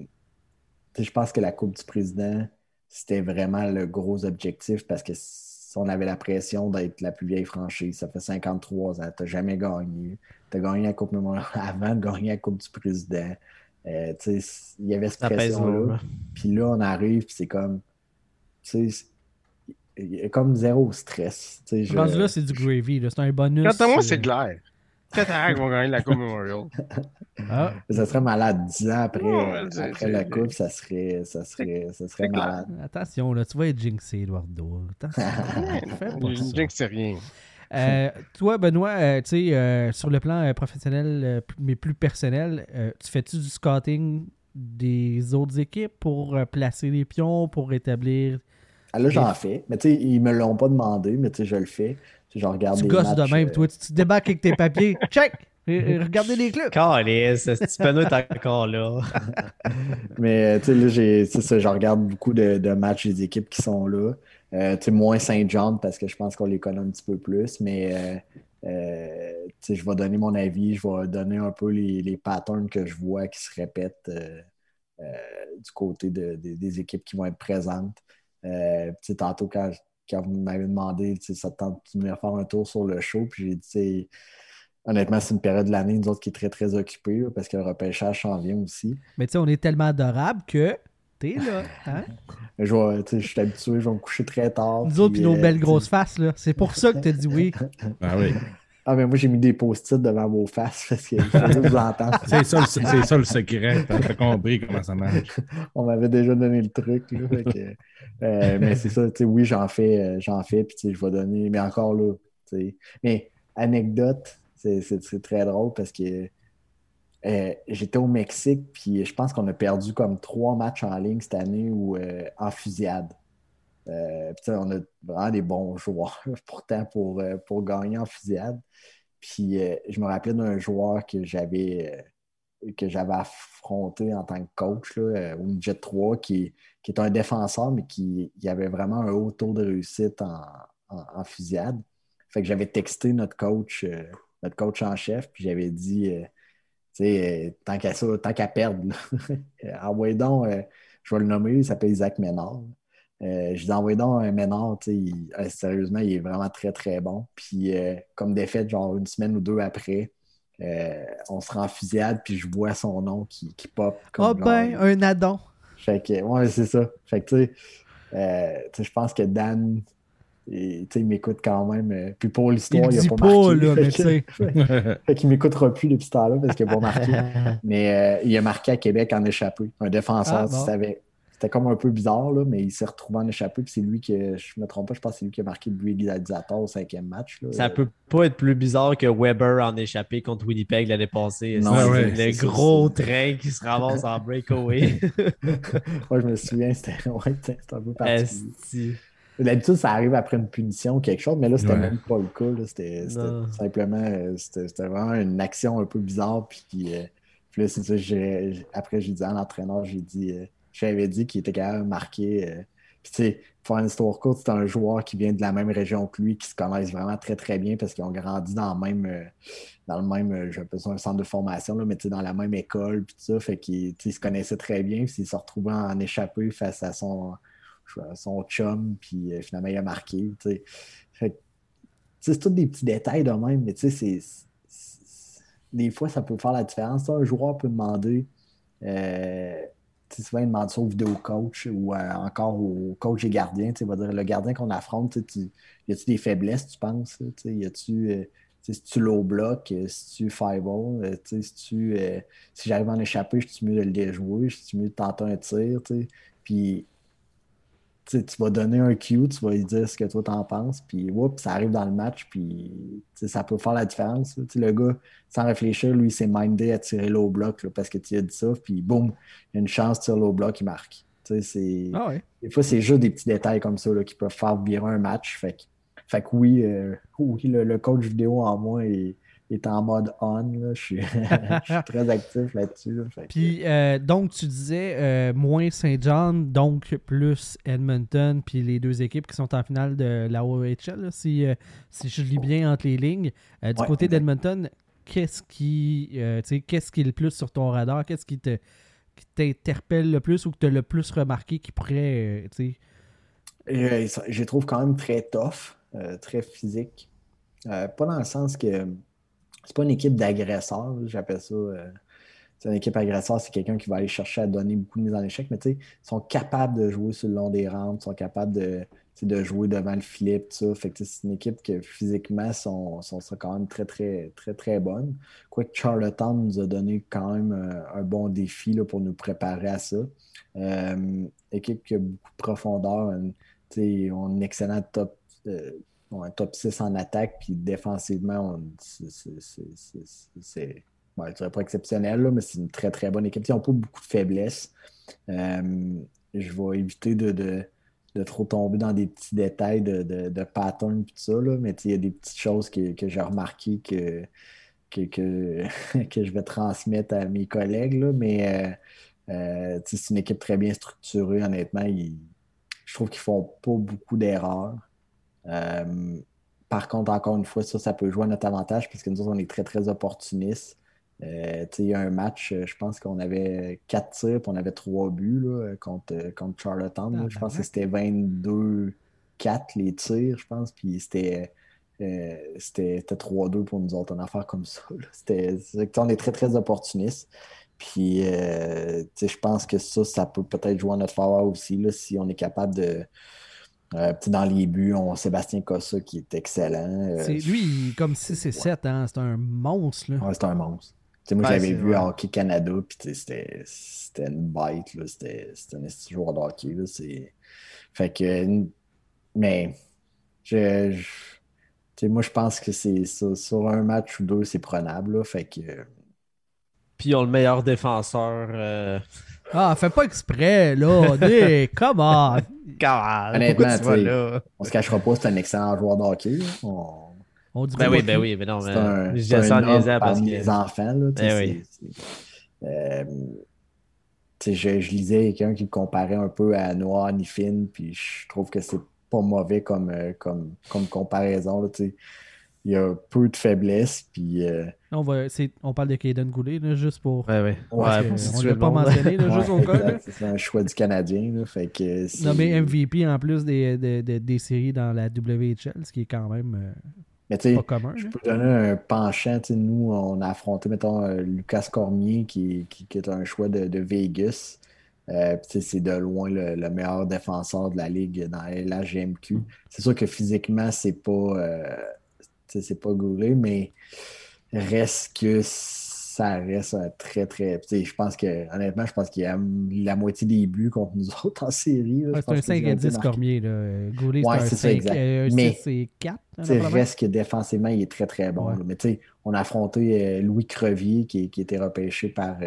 je pense que la Coupe du Président, c'était vraiment le gros objectif parce que on avait la pression d'être la plus vieille franchise. Ça fait 53 ans. Tu n'as jamais gagné. Tu as gagné la Coupe Memorial avant de gagner la Coupe du Président. Il y avait cette Ça pèse pression-là. lourd. Puis là, on arrive, puis c'est comme. Il y a comme zéro stress. Rendu là, c'est du gravy. Là. C'est un bonus. Quant à moi, c'est de l'air. Cataract vont gagner la Coupe Memorial. Ah, Ça serait malade. 10 ans après, Ouais, après la Coupe, ça serait clair. malade. attention, là, tu vas être jinxé, Eduardo. Attention. Fais pas ça. Je c'est rien. Toi, Benoît, tu sais, sur le plan professionnel, mais plus personnel, tu fais-tu du scouting des autres équipes pour placer les pions, pour établir... Ah, là, j'en fais. Mais tu sais, ils me l'ont pas demandé, mais tu sais, je le fais. Je regarde Tu des gosses matchs, de même, toi. Tu débarques avec tes papiers. Check! Regardez les clubs. Calisse, ce petit panneau est encore là. Mais tu sais, là, c'est ça, je regarde beaucoup de matchs des équipes qui sont là. Tu sais, moins Saint-John parce que je pense qu'on les connaît un petit peu plus. Mais tu sais, je vais donner mon avis. Je vais donner un peu les patterns que je vois qui se répètent du côté des équipes qui vont être présentes. Tu sais, tantôt, quand vous m'avez demandé, ça te tente de venir faire un tour sur le show, puis j'ai dit, honnêtement, c'est une période de l'année, nous autres, qui est très, très occupée, là, parce que le repêchage s'en vient aussi. Mais tu sais, on est tellement adorables que t'es là. Hein? Je suis habitué, je vais me coucher très tard. Nous autres, puis nos belles grosses faces, là. C'est pour ça que t'as dit oui. Ah oui. Ah, mais moi, j'ai mis des post-it devant vos faces parce que je voulais vous entendre. C'est ça le secret. T'as compris comment ça marche. On m'avait déjà donné le truc. Là, fait que, mais c'est ça, oui, j'en fais, puis je vais donner. Mais encore là, mais anecdote, c'est très drôle parce que j'étais au Mexique, puis je pense qu'on a perdu comme 3 matchs en ligne cette année en fusillade. On a vraiment des bons joueurs pourtant pour gagner en fusillade. Puis je me rappelais d'un joueur que j'avais affronté en tant que coach là, au Midget 3 qui est un défenseur, mais qui avait vraiment un haut taux de réussite en fusillade. Fait que j'avais texté notre coach en chef, puis j'avais dit tant qu'à perdre, envoyez donc, je vais le nommer, il s'appelle Isaac Ménard. Je lui ai envoyé donc un Ménard, sérieusement, il est vraiment très, très bon. Puis, comme défaite, genre une semaine ou 2 après, on se rend en fusillade, puis je vois son nom qui pop. Oh ben, un addon. Fait que, ouais, c'est ça. Fait que, tu sais, je pense que Dan, il m'écoute quand même. Puis pour l'histoire, il a pas marqué. Là, mais tu sais. Fait qu'il m'écoutera plus depuis ce temps-là parce qu'il n'a pas marqué. Mais il a marqué à Québec en échappé. Un défenseur, bon. C'était comme un peu bizarre, là, mais il s'est retrouvé en échappé. Puis c'est lui je me trompe pas, je pense que c'est lui qui a marqué le but égalisateur au 5e match. Là. Ça peut pas être plus bizarre que Weber en échappé contre Winnipeg l'année passée. Non, c'est le gros train qui se ramasse en breakaway. Moi, je me souviens, c'était un peu particulier. Esti. D'habitude, ça arrive après une punition ou quelque chose, mais là, c'était Ouais. même pas le cas. Là. C'était simplement, c'était vraiment une action un peu bizarre. Puis là, c'est ça, après, j'ai dit à l'entraîneur, j'avais dit qu'il était capable de marquer. Puis, tu sais, pour faire une histoire courte, c'est un joueur qui vient de la même région que lui, qui se connaissent vraiment très, très bien parce qu'ils ont grandi dans le même, je appelle ça un centre de formation, là, mais tu sais, dans la même école, puis tout ça. Fait qu'ils se connaissaient très bien. Puis, il se retrouvait en échappé face à son chum, puis finalement, il a marqué. Fait que, c'est tous des petits détails de même, mais tu sais, des fois, ça peut faire la différence. Un joueur peut demander, souvent, il demande ça au vidéo coach ou encore au coach des gardiens. Il va dire, le gardien qu'on affronte, y a-tu des faiblesses, tu penses? Y a-tu... si tu low block, si tu fireball, si j'arrive à en échapper, je suis mieux de le déjouer, je suis mieux de tenter un tir. Puis tu vas donner un cue, tu vas lui dire ce que toi t'en penses, puis ça arrive dans le match, puis ça peut faire la différence. Le gars, sans réfléchir, lui, il s'est mindé à tirer low block là, parce que tu as dit ça, puis boum, il y a une chance de tirer low block, il marque. Ouais. Des fois, c'est juste des petits détails comme ça là, qui peuvent faire virer un match. Fait que oui, le coach vidéo en moi est en mode on. Là. Je suis très actif là-dessus. Là. Puis, donc, tu disais moins Saint-John, donc plus Edmonton, puis les 2 équipes qui sont en finale de la OHL, là, si je lis bien entre les lignes. Du côté exact. d'Edmonton, qu'est-ce qui est le plus sur ton radar? Qu'est-ce qui te qui t'interpelle le plus ou que tu as le plus remarqué qui pourrait, tu sais... Je les trouve quand même très tough, très physique. Pas dans le sens que c'est pas une équipe d'agresseurs, j'appelle ça. C'est une équipe agresseur, c'est quelqu'un qui va aller chercher à donner beaucoup de mises en échec, mais ils sont capables de jouer sur le long des rampes, sont capables de jouer devant le filet, tout ça. Fait que c'est une équipe que physiquement sont quand même très, très, très, très bonne. Quoique Charlottetown nous a donné quand même un bon défi là, pour nous préparer à ça. Équipe qui a beaucoup de profondeur, on a un excellent top. Un top 6 en attaque, puis défensivement, c'est je dirais pas exceptionnel, là, mais c'est une très, très bonne équipe. Ils n'ont pas beaucoup de faiblesses. Je vais éviter de trop tomber dans des petits détails de pattern et tout ça, là, mais il y a des petites choses que j'ai remarquées que je vais transmettre à mes collègues, là, mais c'est une équipe très bien structurée, honnêtement. Je trouve qu'ils font pas beaucoup d'erreurs. Par contre, encore une fois, ça peut jouer à notre avantage parce que nous autres, on est très, très opportunistes. Il y a un match, je pense qu'on avait 4 tirs et on avait 3 buts là, contre Charlottetown. Je pense que c'était 22-4 les tirs, je pense. Puis c'était 3-2 pour nous autres, une affaire comme ça. On est très, très opportunistes. Puis je pense que ça peut peut-être jouer en notre faveur aussi là, si on est capable de. Dans les buts, on a Sébastien Cossa qui est excellent. Lui, comme 6 et 7, hein, c'est un monstre. Là. Ouais, c'est un monstre. Moi, j'avais vu à Hockey Canada, puis c'était une bête. Là. C'était un esti joueur de hockey. Là. Fait que, mais, moi, je pense que c'est sur un match ou deux, c'est prenable. Là. Fait que. Puis ils ont le meilleur défenseur. Ah, fais pas exprès, là. Come on! Honnêtement, on se cachera pas, c'est un excellent joueur de hockey. On dirait oui, mais non, mais c'est un homme parmi que... les enfants. Là, je lisais quelqu'un qui le comparait un peu à Noah Nifin, puis je trouve que c'est pas mauvais comme comparaison. Là, il y a peu de faiblesse, puis... on parle de Caden Goulet, là, juste pour... Ouais, on ne l'a pas mentionné, là, juste au cas. C'est un choix du Canadien. Là, fait que nommé MVP en plus des séries dans la WHL, ce qui est quand même pas commun. Je peux donner un penchant. Nous, on a affronté, mettons, Lucas Cormier, qui est un choix de Vegas. C'est de loin le meilleur défenseur de la Ligue dans la GMQ. C'est sûr que physiquement, c'est pas Goulet, mais ça reste un très, très... Je pense que, honnêtement, qu'il y a la moitié des buts contre nous autres en série. Là, c'est un 5 à 10 Cormier. Là. Goulet, c'est un 5 à 6 et 4. Reste que défensivement, il est très, très bon. Ouais. Mais on a affronté Louis Crevier, qui était repêché par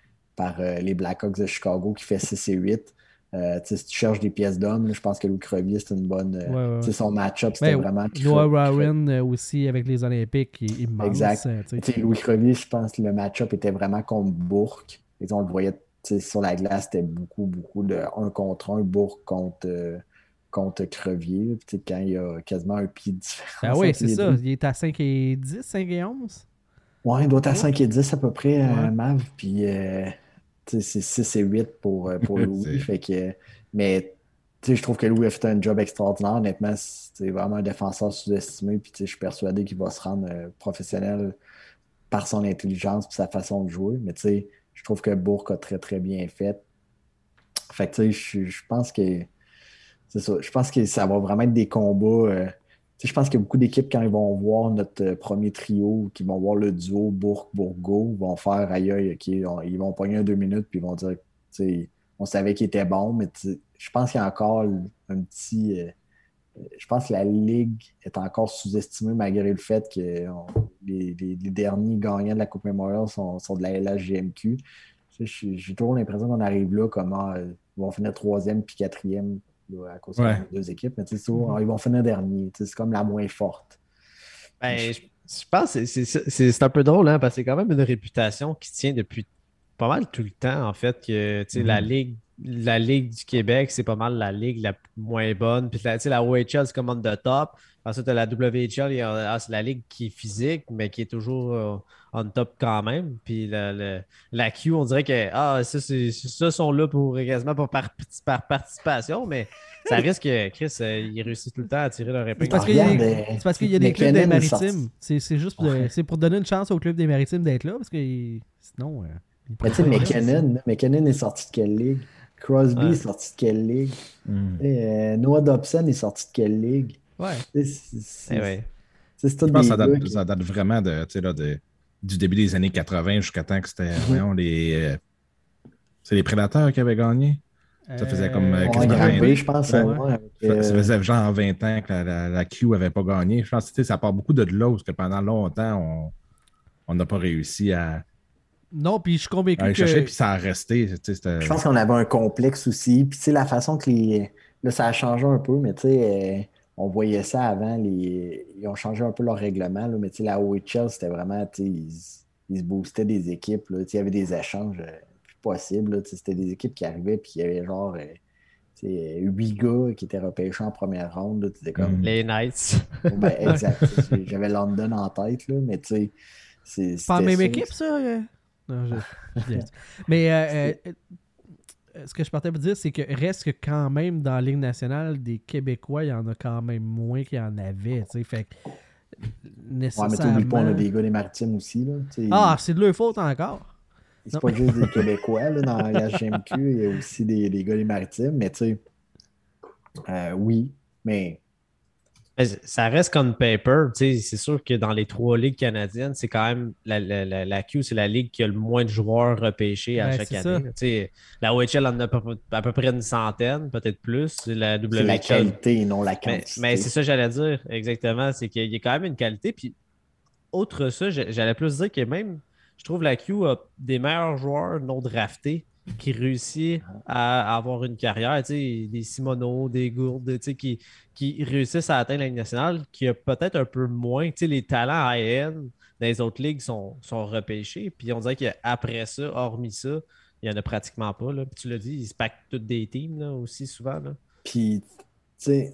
les Blackhawks de Chicago, qui fait 6 et 8. Si tu cherches des pièces d'hommes, je pense que Louis Crevier, c'est une bonne. Son match-up, c'était vraiment. Noah Warren aussi avec les Olympiques, il est immense. Exact. Louis Crevier, je pense que le match-up était vraiment contre Bourque. Et on le voyait sur la glace, c'était beaucoup, beaucoup de 1 contre 1, Bourque contre Crevier. Quand il y a quasiment un pied de différence. Ah oui, c'est ça. Il est à 5 et 10, 5 et 11. Oui, il doit être à 5 et 10 à peu près, Mav. Puis. C'est 6 et 8 pour Louis. Fait que, mais je trouve que Louis a fait un job extraordinaire. Honnêtement, c'est vraiment un défenseur sous-estimé. Puis je suis persuadé qu'il va se rendre professionnel par son intelligence et sa façon de jouer. Mais je trouve que Bourque a très, très bien fait. Fait que je pense que c'est ça. Je pense que ça va vraiment être des combats. Je pense qu'il y a beaucoup d'équipes, quand ils vont voir notre premier trio, qui vont voir le duo Bourque-Bourgo, vont faire aïe, OK, ils vont pogner 2 minutes, puis ils vont dire, on savait qu'il était bon, mais je pense qu'il y a encore un petit... je pense que la Ligue est encore sous-estimée malgré le fait que les derniers gagnants de la Coupe Memorial sont de la LHGMQ. J'ai toujours l'impression qu'on arrive là, ils vont finir 3e puis 4e. Là, à cause des 2 équipes, mais ils vont finir dernier. C'est comme la moins forte. Je pense que c'est un peu drôle, hein, parce que c'est quand même une réputation qui tient depuis pas mal tout le temps, en fait, que la Ligue du Québec, c'est pas mal la Ligue la moins bonne. Puis la OHL, c'est comme on the top. Ensuite, la WHL, c'est la Ligue qui est physique, mais qui est toujours on top quand même. Puis la Q, on dirait que ça sont là pour quasiment par participation, mais ça risque que Chris, ils réussissent tout le temps à tirer leur épingle. C'est parce qu'il y a des clubs des McKinnon est sorti. Maritimes. C'est juste c'est pour donner une chance au club des Maritimes d'être là, parce que sinon. Mais tu sais, McKinnon est sorti de quelle ligue? Crosby est sorti de quelle ligue? Noah Dobson est sorti de quelle ligue? Ouais. C'est tout Je pense des que gars ça date vraiment du début des années 80 jusqu'à temps que c'était c'est les Prédateurs qui avaient gagné. Ça faisait comme quasiment 20 ans. Je pense. Ça faisait genre 20 ans que la Q n'avait pas gagné. Je pense que ça part beaucoup de là parce que pendant longtemps, on n'a pas réussi à. Non, puis je suis convaincu aller que. chercher, puis ça a resté. Je pense qu'on avait un complexe aussi. Puis tu sais, la façon que là, ça a changé un peu, mais tu sais, on voyait ça avant. Ils ont changé un peu leur règlement, là, mais tu sais, la OHL, c'était vraiment, tu sais, ils se boostaient des équipes. Là, tu sais, il y avait des échanges plus possibles. Là, tu sais, c'était des équipes qui arrivaient, puis il y avait genre 8 gars qui étaient repêchés en première ronde. Là, comme... Les Knights. Ben, exact. J'avais London en tête, là, mais tu sais, c'est pas la même équipe, ça? Non, mais ce que je partais vous dire, c'est que reste que quand même dans la Ligue nationale, des Québécois, il y en a quand même moins qu'il y en avait. Fait que, nécessairement... Ouais, mais t'oublies pas, on a des gars des Maritimes aussi. Là, c'est de leur faute encore. C'est pas juste des Québécois. Là, dans la HMQ, il y a aussi des gars des Maritimes. Mais tu sais, oui, mais... Ça reste comme paper. C'est sûr que dans les 3 ligues canadiennes, c'est quand même la Q, c'est la ligue qui a le moins de joueurs repêchés à chaque année. La OHL en a à peu près une centaine, peut-être plus. La WHL, c'est la qualité, non la quantité. Mais c'est ça que j'allais dire, exactement. C'est qu'il y a quand même une qualité. Puis, autre ça, j'allais plus dire que même, je trouve la Q a des meilleurs joueurs non draftés qui réussissent à avoir une carrière, des Simoneau, des Gourdes, qui réussissent à atteindre la Ligue nationale, qui a peut-être un peu moins. Les talents high-end dans les autres ligues sont repêchés. Puis on dirait qu'après ça, hormis ça, il n'y en a pratiquement pas. Là. Puis tu l'as dit, ils se packent toutes des teams là, aussi souvent. Là. Puis, tu sais,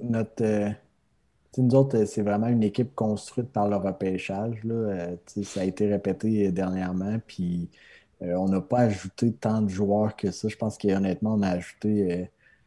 nous autres, c'est vraiment une équipe construite par le repêchage. Là. Ça a été répété dernièrement. Puis, on n'a pas ajouté tant de joueurs que ça. Je pense qu'honnêtement, on a ajouté.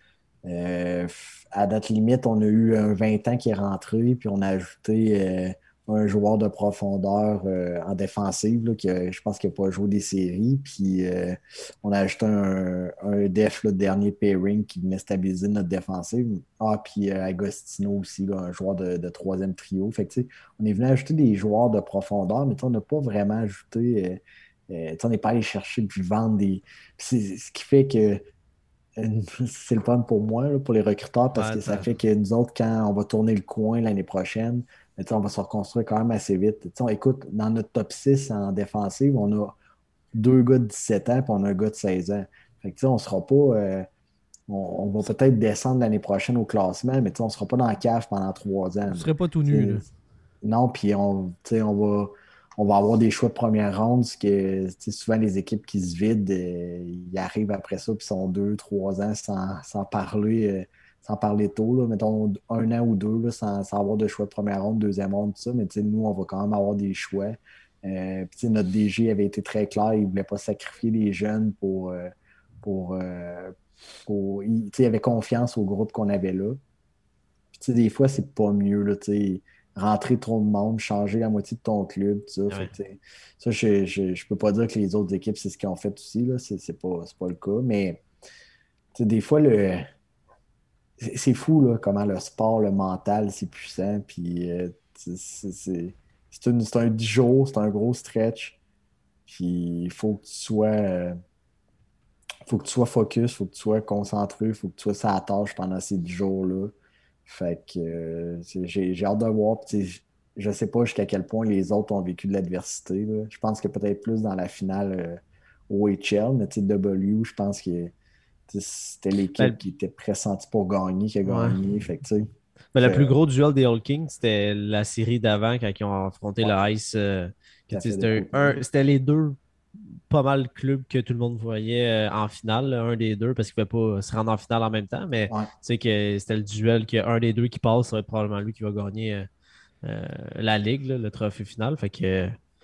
À date limite, on a eu un 20 ans qui est rentré, puis on a ajouté un joueur de profondeur en défensive, là, je pense qu'il n'a pas joué des séries. Puis on a ajouté un def, le dernier pairing qui venait stabiliser notre défensive. Puis Agostino aussi, là, un joueur de troisième trio. Fait que, on est venu ajouter des joueurs de profondeur, mais on n'a pas vraiment ajouté. On n'est pas allé chercher puis vendre des. C'est ce qui fait que c'est le fun pour moi, là, pour les recruteurs, parce que ça fait que nous autres, quand on va tourner le coin l'année prochaine, on va se reconstruire quand même assez vite. Écoute, dans notre top 6 en défensive, on a 2 gars de 17 ans et on a un gars de 16 ans. Fait que, on sera pas. On va peut-être descendre l'année prochaine au classement, mais on ne sera pas dans la cave pendant 3 ans. On ne serait pas tout nu. Là. Non, puis on va avoir des choix de première ronde, parce que souvent les équipes qui se vident, ils arrivent après ça, puis sont 2-3 ans sans parler tôt, là, mettons 1 an ou 2 là, sans avoir de choix de première ronde, deuxième ronde, tout ça. Mais nous, on va quand même avoir des choix. Puis notre DG avait été très clair, il ne voulait pas sacrifier les jeunes il avait confiance au groupe qu'on avait là. Puis des fois, c'est pas mieux, là, rentrer trop de monde, changer la moitié de ton club, tout ça. Ouais. Ça, je peux pas dire que les autres équipes, c'est ce qu'ils ont fait aussi, là. C'est pas le cas. Mais des fois, c'est fou là, comment le sport, le mental, c'est puissant. Puis c'est un 10 jours, c'est un gros stretch. Puis il faut que tu sois. Faut que tu sois focus, faut que tu sois concentré, faut que tu sois sur la tâche pendant ces 10 jours-là. Fait que j'ai hâte de voir. Je sais pas jusqu'à quel point les autres ont vécu de l'adversité. Là. Je pense que peut-être plus dans la finale OHL, mais W, je pense que c'était l'équipe qui était pressentie pour gagner qui a gagné. Fait que, mais le plus gros duel des All Kings, c'était la série d'avant quand ils ont affronté le Ice. C'était les deux pas mal de clubs que tout le monde voyait en finale, un des deux, parce qu'il ne pouvait pas se rendre en finale en même temps, mais que c'était le duel qu'un des deux qui passe, ça va être probablement lui qui va gagner la Ligue, là, le trophée final. Fait que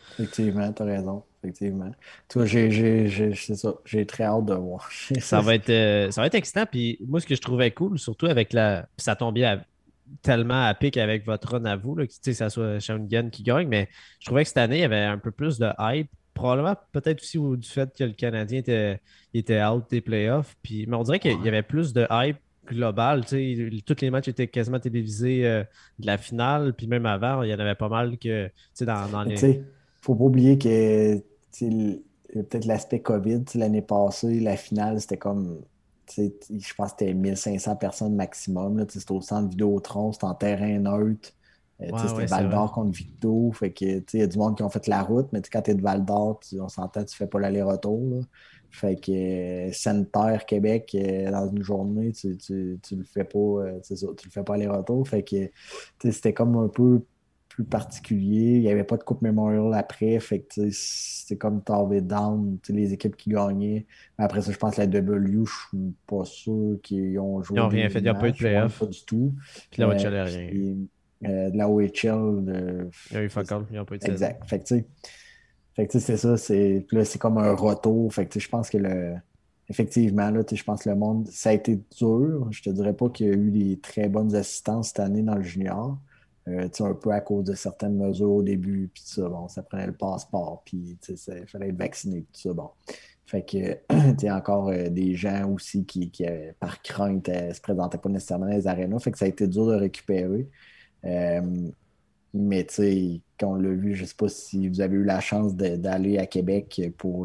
Effectivement, t'as raison. Effectivement. Toi, c'est ça. J'ai très hâte de voir. Ça va être excitant. Puis moi, ce que je trouvais cool, surtout avec la. Puis ça tombe bien tellement à pic avec votre run à vous, là, que tu sais, ça soit Shawinigan qui gagne, mais je trouvais que cette année, il y avait un peu plus de hype. Probablement peut-être aussi du fait que le Canadien était out des playoffs. Puis, mais on dirait qu'il y avait plus de hype global. Tu sais, tous les matchs étaient quasiment télévisés de la finale. Puis même avant, il y en avait pas mal que tu sais, dans Mais tu les. sais, faut pas oublier que tu sais, peut-être l'aspect COVID, tu sais, l'année passée, la finale, c'était comme, tu sais, je pense que c'était 1500 personnes maximum. Là, tu sais, c'était au centre Vidéotron, c'était en terrain neutre. Tu sais, Ouais, c'était ouais, c'est Val vrai. d'Or contre Victo. Fait que, tu sais, il y a du monde qui ont fait la route, mais tu sais, quand tu es de Val d'Or, on s'entend, tu fais pas l'aller-retour. Là. Fait que Santerre, Québec, dans une journée, tu le fais pas, c'est ça, tu le fais pas aller-retour. Fait que, tu sais, c'était comme un peu plus particulier. Il n'y avait pas de Coupe Memorial après. Fait que tu sais, c'est comme Tarvé Down, tu sais, les équipes qui gagnaient. Mais après ça, je pense que la W, je suis pas sûr qu'ils ont Ils joué n'ont rien des fait, il n'y a pas eu de matchs. Ouais, pas playoff. du tout. Puis là, OHL, rien. Puis de la OHL, Il y a eu fuck all, ils n'ont pas eu de saison. exact. Fait que tu sais, c'est ça. Puis là, c'est comme un retour. Fait que tu sais, je pense que effectivement, là, tu sais, je pense que le monde, ça a été dur. Je te dirais pas qu'il y a eu des très bonnes assistances cette année dans le junior. Tu sais, un peu à cause de certaines mesures au début, puis tout ça, bon, ça prenait le passeport, puis tu sais, il fallait être vacciné, puis tout ça, bon. Fait que, tu sais, encore des gens aussi qui par crainte, se présentaient pas nécessairement dans les arénas, fait que ça a été dur de récupérer. Euh, mais tu sais, quand on l'a vu, je sais pas si vous avez eu la chance d'aller à Québec pour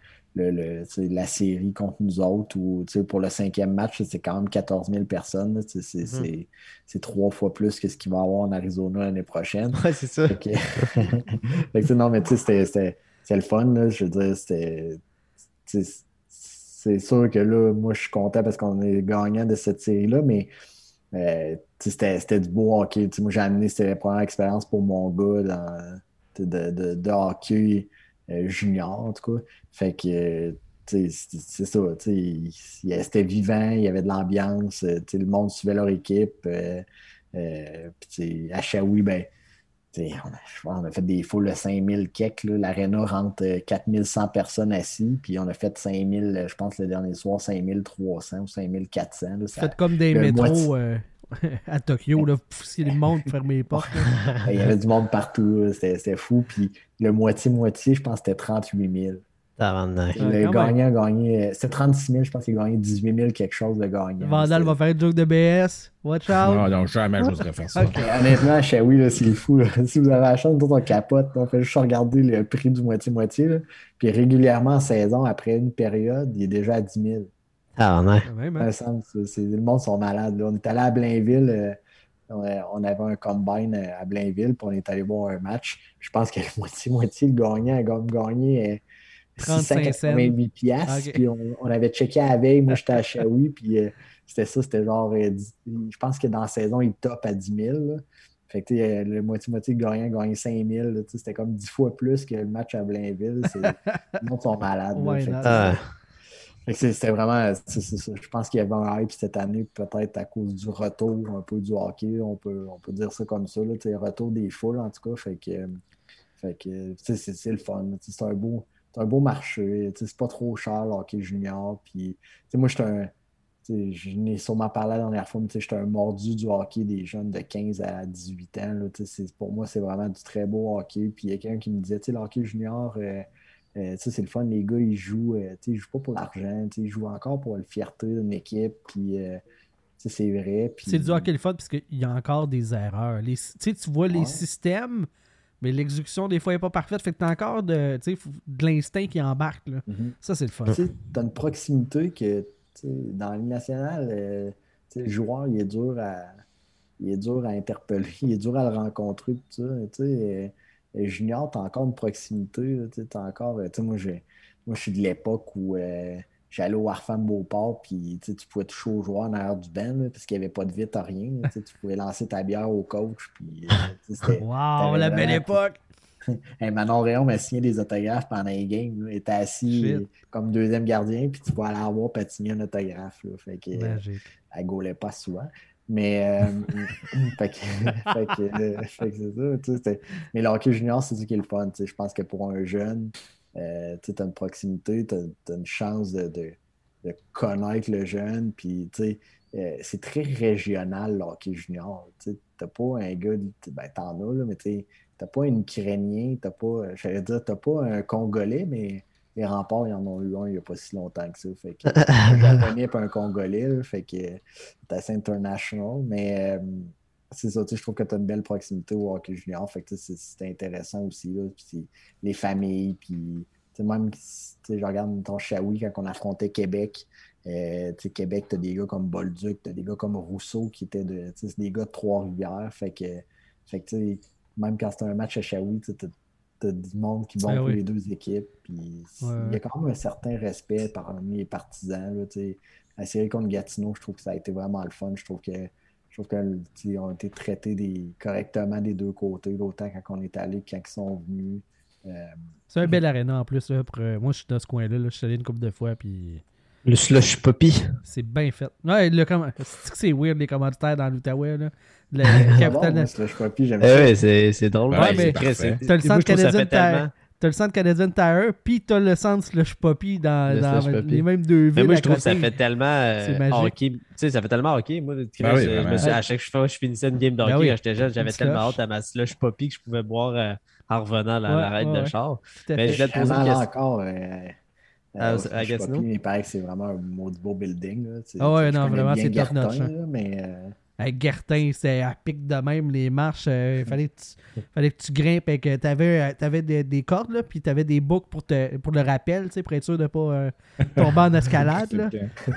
tu sais, la série contre nous autres ou tu sais, pour le 5e match, c'est quand même 14 000 personnes. Là, tu sais, c'est 3 fois plus que ce qu'il va y avoir en Arizona l'année prochaine. Ouais, c'est ça. Fait que, fait que, non, mais tu sais, c'était le fun. Là, je veux dire, tu sais, c'est sûr que là, moi, je suis content parce qu'on est gagnant de cette série-là, mais c'était du beau hockey. Moi, j'ai amené, c'était la première expérience pour mon gars de hockey junior, en tout cas. Fait que, c'est ça. C'était vivant, il y avait de l'ambiance, le monde suivait leur équipe. Puis, à Shawi, ben, on a fait des foules de 5000 kek. L'aréna rentre 4100 personnes assis. Puis on a fait 5000, je pense, le dernier soir, 5300 ou 5400. Là, Faites comme des le métros à Tokyo, là, poussiez le monde pour fermer les portes. Là. Il y avait du monde partout. Là. C'était fou. Puis le moitié-moitié, je pense que c'était 38 000. Tabarnak. Le quand gagnant a gagné. C'était 36 000, je pense qu'il a gagné 18 000 quelque chose de gagnant. Vandal va faire une joke de BS. Watch out. Non, donc jamais j'oserais faire ça. Ok. Honnêtement, à Shawi, là, c'est fou. Là. Si vous avez la chance, nous autres, on capote. On fait juste regarder le prix du moitié-moitié. Là. Puis régulièrement en saison, après une période, il est déjà à 10 000. Tabarnak. Quand même, Ça hein. me semble, le monde sont malades. Là. On est allé à Blainville. On avait un combine à Blainville, puis on est allé voir un match. Je pense que le moitié-moitié, le gagnant a gagné 35 688 piastres. Ok. Puis on avait checké à la veille. Moi, j'étais à Shawi, puis c'était ça. C'était genre, je pense que dans la saison, il top à 10 000. Là. Fait que le moitié-moitié le gagnant a gagné 5 000. Là, c'était comme 10 fois plus que le match à Blainville. Les gens sont malades. Là. Why Fait que, not? fait que c'était vraiment, c'est ça. Je pense qu'il y avait un hype cette année, peut-être à cause du retour un peu du hockey. On peut dire ça comme ça. Là, retour des foules, en tout cas. Fait que c'est le fun. C'est un beau marché. C'est pas trop cher, le hockey junior. Puis, moi, je n'ai sûrement parlé la dernière fois, mais j'étais un mordu du hockey des jeunes de 15 à 18 ans. Là, pour moi, c'est vraiment du très beau hockey. Puis il y a quelqu'un qui me disait, le hockey junior, c'est le fun, les gars, ils jouent pas pour l'argent, ils jouent encore pour la fierté d'une équipe. Puis, c'est vrai. Puis, C'est du hockey le fun parce qu'il y a encore des erreurs. Tu vois les systèmes, mais l'exécution, des fois, n'est pas parfaite. Fait que tu as encore de l'instinct qui embarque. Là. Ça, c'est le fun. Tu as une proximité que dans la Ligue nationale, le joueur, il est dur à interpeller, il est dur à le rencontrer. Tout ça, junior, tu as encore une proximité. Moi, je suis de l'époque où j'allais au Warfam Beauport, puis tu pouvais toucher aux joueurs en arrière du banc, là, parce qu'il n'y avait pas de vitre, rien. Tu pouvais lancer ta bière au coach. Puis, wow, la belle époque! Hey, Manon Réon m'a signé des autographes pendant les games. Là. Il était assis comme deuxième gardien, puis tu pouvais aller voir patiner un autographe. Là. Fait que, elle ne gaulait pas souvent. Mais, fait que c'est ça. Mais le hockey junior, c'est ça qui est le fun. Je pense que pour un jeune, tu as une proximité, tu as une chance de connaître le jeune. Puis, c'est très régional, le hockey junior. Tu n'as pas un gars, ben, t'en as, là, mais tu n'as pas un Ukrainien, j'allais dire, tu n'as pas un Congolais, mais les Remparts, ils en ont eu un il n'y a pas si longtemps que ça. Fait que, un Japonais et un Congolais, là, fait que c'est assez international. Mais c'est ça, je trouve que tu as une belle proximité au hockey junior. Fait que c'est intéressant aussi. Là, puis les familles, puis même je regarde ton Shawi quand on affrontait Québec. Québec, tu as des gars comme Bolduc, tu as des gars comme Rousseau qui étaient c'est des gars de Trois-Rivières. Fait que même quand c'était un match à Shawi, tu as du monde qui vont pour les deux équipes. Puis il y a quand même un certain respect parmi les partisans. Là, la série contre Gatineau, je trouve que ça a été vraiment le fun. Je trouve qu'ils ont été traités correctement des deux côtés, autant quand on est allé que quand ils sont venus. C'est un bel aréna en plus. Là, moi, je suis dans ce coin-là. Là, je suis allé une couple de fois. Puis... Le slush poppy. C'est bien fait. Ouais, c'est weird les commanditaires dans l'Outaouais. Là. Le capital slush poppy, j'aime ça. C'est drôle. Ouais, mais t'as le centre canadien de T'as le centre Canadian Tire, puis t'as le centre Slush Poppy dans les mêmes deux villes. Mais moi, je trouve que ça fait tellement hockey. Tu sais, ça fait tellement hockey. Moi, à chaque fois que je finissais une game de hockey quand j'étais jeune, j'avais tellement hâte à ma Slush Poppy que je pouvais boire en revenant à l'arrêt de char. Mais je voulais te poser une question. Encore, à Gatineau. Il paraît que c'est vraiment un maudit beau building. Là. Ah ouais, non, vraiment, c'est top notch. Avec Gertin, c'est à pic de même, les marches. Fallait que tu grimpes et que t'avais des cordes, là, puis t'avais des boucles pour le rappel, pour être sûr de ne pas tomber en escalade. Là.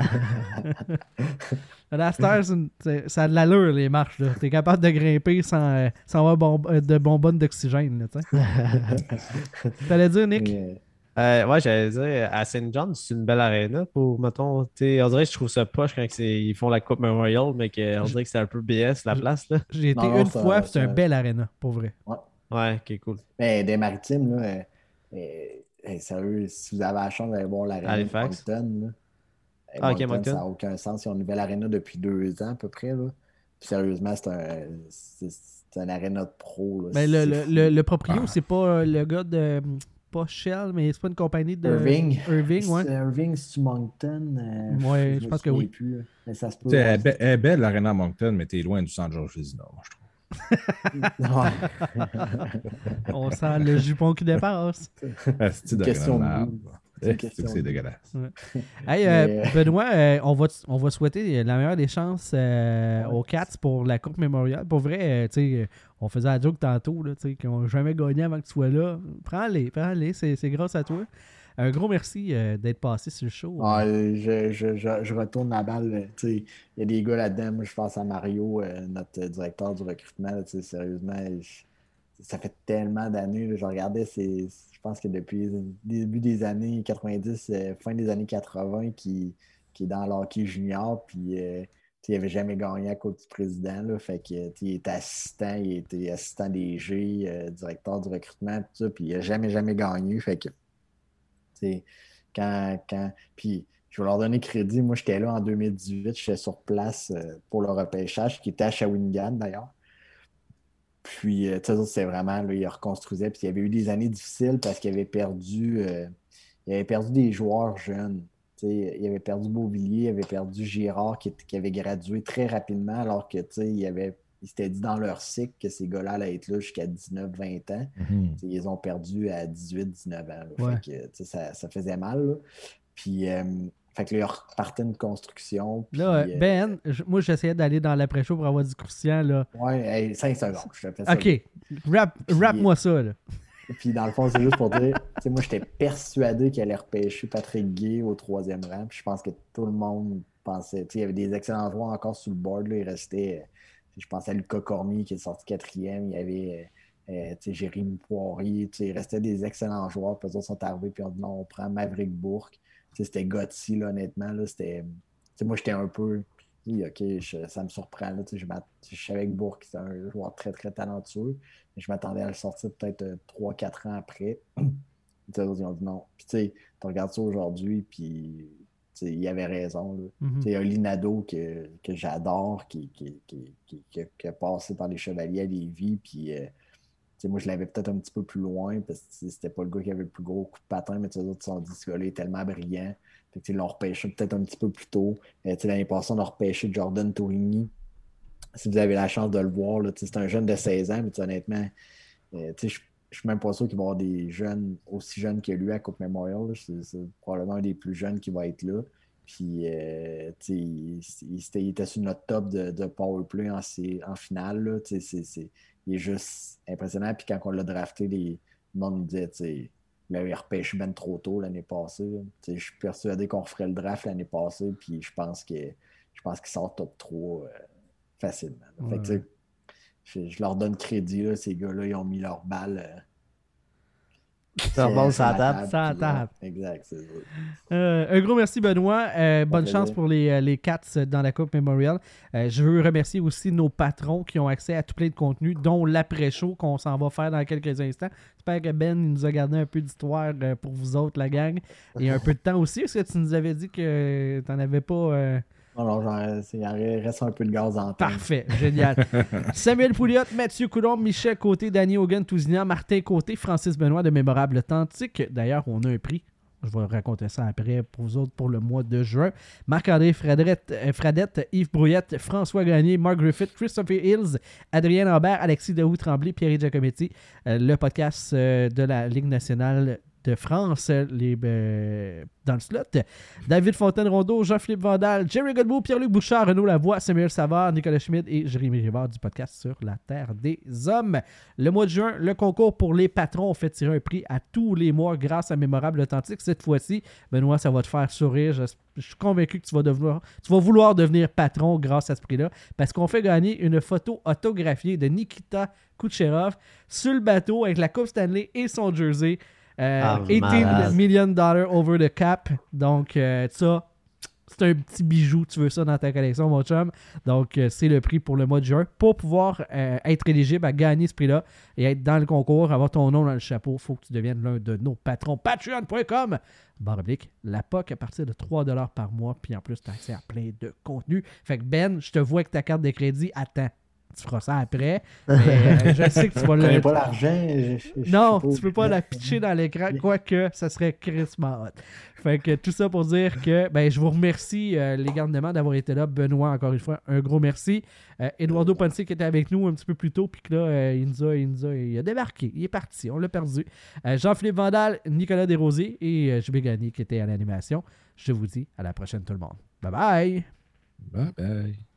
La Star, ça a de l'allure, les marches. Tu es capable de grimper sans avoir de bonbonnes d'oxygène. T'allais dire, Nick? Ouais, j'allais dire, à St. John, c'est une belle arena pour, mettons, on dirait que je trouve ça poche quand ils font la Coupe Memorial, mais on dirait que c'est un peu BS la place, là. J'ai été une fois, c'est un bel arena, pour vrai. Ouais, ok, cool. Mais des Maritimes, là, sérieux, si vous avez la chance d'aller voir l'arena de Moncton, là, Moncton, ça n'a aucun sens. Ils ont une nouvelle arena depuis 2 ans, à peu près, là. Puis, sérieusement, c'est un arena de pro, là. Mais le proprio, c'est pas le gars de... Pas Shell, mais c'est pas une compagnie de... Irving, ouais. Irving, c'est Moncton. Ouais, je pense que oui. Plus, mais ça se peut. Elle est belle, l'Arena Moncton, mais t'es loin du centre Georges Vézina, moi, je trouve. On sent le jupon qui dépasse. C'est une question de goût. C'est dégueulasse. Ouais. Hey, Benoît, on va souhaiter la meilleure des chances aux Cats pour la Coupe Memorial. Pour vrai, on faisait la joke tantôt qu'ils n'ont jamais gagné avant que tu sois là. Prends-les, c'est grâce à toi. Un gros merci d'être passé sur le show. Je retourne la balle. Il y a des gars là-dedans. Moi, je pense à Mario, notre directeur du recrutement. Là, sérieusement, ça fait tellement d'années. Je regardais, je pense que depuis le début des années 90, fin des années 80, qui est dans le hockey junior. Puis, il n'avait jamais gagné à cause du président. Là, fait que, il était assistant, DG, directeur du recrutement. Tout ça, puis il n'a jamais gagné. Fait que, puis, je vais leur donner crédit. Moi, j'étais là en 2018. J'étais sur place pour le repêchage, qui était à Shawinigan, d'ailleurs. Puis, c'est vraiment, là, il reconstruisait. Puis, il y avait eu des années difficiles parce qu'il avait perdu des joueurs jeunes. Il avait perdu Beauvillier, il avait perdu Girard qui avait gradué très rapidement alors que il s'était dit dans leur cycle que ces gars-là allaient être là jusqu'à 19-20 ans. Ils les ont perdus à 18-19 ans. Ouais. Fait que, ça faisait mal. Là. Puis, fait que là, ils repartaient une construction. Puis, là, moi, j'essayais d'aller dans l'après-show pour avoir du croustillant. Là. Ouais, 5 secondes. Je te fais ça. OK. Rap-moi ça. Là. Puis dans le fond, c'est juste pour dire, moi, j'étais persuadé qu'il allait repêcher Patrick Guay au 3e rang. Puis je pense que tout le monde pensait. Il y avait des excellents joueurs encore sur le board. Là, il restait, je pense à Lucas Cormier qui est sorti 4e. Il y avait Jérémy Poirier. Il restait des excellents joueurs. Puis eux autres sont arrivés. Puis on dit non, on prend Maverick Bourque. C'était Gotti, là, honnêtement. Là, moi, j'étais un peu. OK, ça me surprend. Là, je savais que Bourque, c'est un joueur très, très talentueux. Mais je m'attendais à le sortir peut-être 3-4 ans après. Ils ont dit non. Puis tu regardes ça aujourd'hui, puis il avait raison. Là. Mhm. Il y a Linado que j'adore, qui a passé par les Chevaliers à Lévis. Puis, moi, je l'avais peut-être un petit peu plus loin parce que c'était pas le gars qui avait le plus gros coup de patin, mais les autres se sont dit ce gars-là est tellement brillant. Fait que, ils l'ont repêché peut-être un petit peu plus tôt. L'année passée, on a repêché Jordan Tourigny. Si vous avez la chance de le voir, là, c'est un jeune de 16 ans, mais honnêtement, je suis même pas sûr qu'il va y avoir des jeunes aussi jeunes que lui à Coupe Memorial. Là. C'est probablement un des plus jeunes qui va être là. Puis, il était sur notre top de powerplay en finale. Là. Il est juste impressionnant. Puis quand on l'a drafté, le monde nous disait, il avait repêché ben trop tôt l'année passée. Je suis persuadé qu'on referait le draft l'année passée. Puis je pense qu'il sort top 3 facilement. Ouais. Fait que, je leur donne crédit. Là, ces gars-là, ils ont mis leur balle. Leur balle sur la table. Sur la table. Exact, c'est ça. Un gros merci, Benoît. Bonne plaisir. chance pour les Cats dans la Coupe Memorial. Je veux remercier aussi nos patrons qui ont accès à tout plein de contenu, dont l'après-show qu'on s'en va faire dans quelques instants. J'espère que Ben il nous a gardé un peu d'histoire pour vous autres, la gang. Et un peu de temps aussi, parce que tu nous avais dit que tu n'en avais pas... Non, il reste un peu de gaz en temps. Parfait, génial. Samuel Pouliot, Mathieu Coulomb, Michel Côté, Danny Hogan, Tousignan, Martin Côté, Francis Benoît de Mémorable Authentique. D'ailleurs, on a un prix. Je vais raconter ça après pour vous autres pour le mois de juin. Marc-André Fradette, Yves Brouillette, François Gagné, Mark Griffith, Christopher Hills, Adrien Lambert, Alexis Daou-Tremblay, Pierre Giacometti, le podcast de la Ligue nationale de France, dans le slot. David Fontaine-Rondeau, Jean-Philippe Vandal, Jerry Godbout, Pierre-Luc Bouchard, Renaud Lavoie, Samuel Savard, Nicolas Schmidt et Jérémy Rivard du podcast Sur la Terre des Hommes. Le mois de juin, le concours pour les patrons. On fait tirer un prix à tous les mois grâce à Mémorable Authentique. Cette fois-ci, Benoît, ça va te faire sourire. Je suis convaincu que tu vas vouloir devenir patron grâce à ce prix-là parce qu'on fait gagner une photo autographiée de Nikita Kucherov sur le bateau avec la Coupe Stanley et son jersey. 18 million dollars over the cap. Donc, ça, c'est un petit bijou. Tu veux ça dans ta collection, mon chum. Donc, c'est le prix pour le mois de juin. Pour pouvoir être éligible à gagner ce prix-là et être dans le concours, avoir ton nom dans le chapeau, il faut que tu deviennes l'un de nos patrons. Patreon.com/, la POC à partir de 3$ par mois. Puis en plus, tu as accès à plein de contenu. Fait que Ben, je te vois avec ta carte de crédit. Attends. Tu feras ça après. Mais je sais que tu vas Je n'ai pas l'argent. Non, tu peux pas la pitcher dans l'écran, quoique ça serait crissement hot. Fait que tout ça pour dire que je vous remercie les garnements d'avoir été là. Benoît, encore une fois, un gros merci. Eduardo Ponce qui était avec nous un petit peu plus tôt, puis que là, il a débarqué. Il est parti, on l'a perdu. Jean-Philippe Vandal, Nicolas Desrosiers et JB Gagné qui était à l'animation. Je vous dis à la prochaine tout le monde. Bye bye! Bye bye!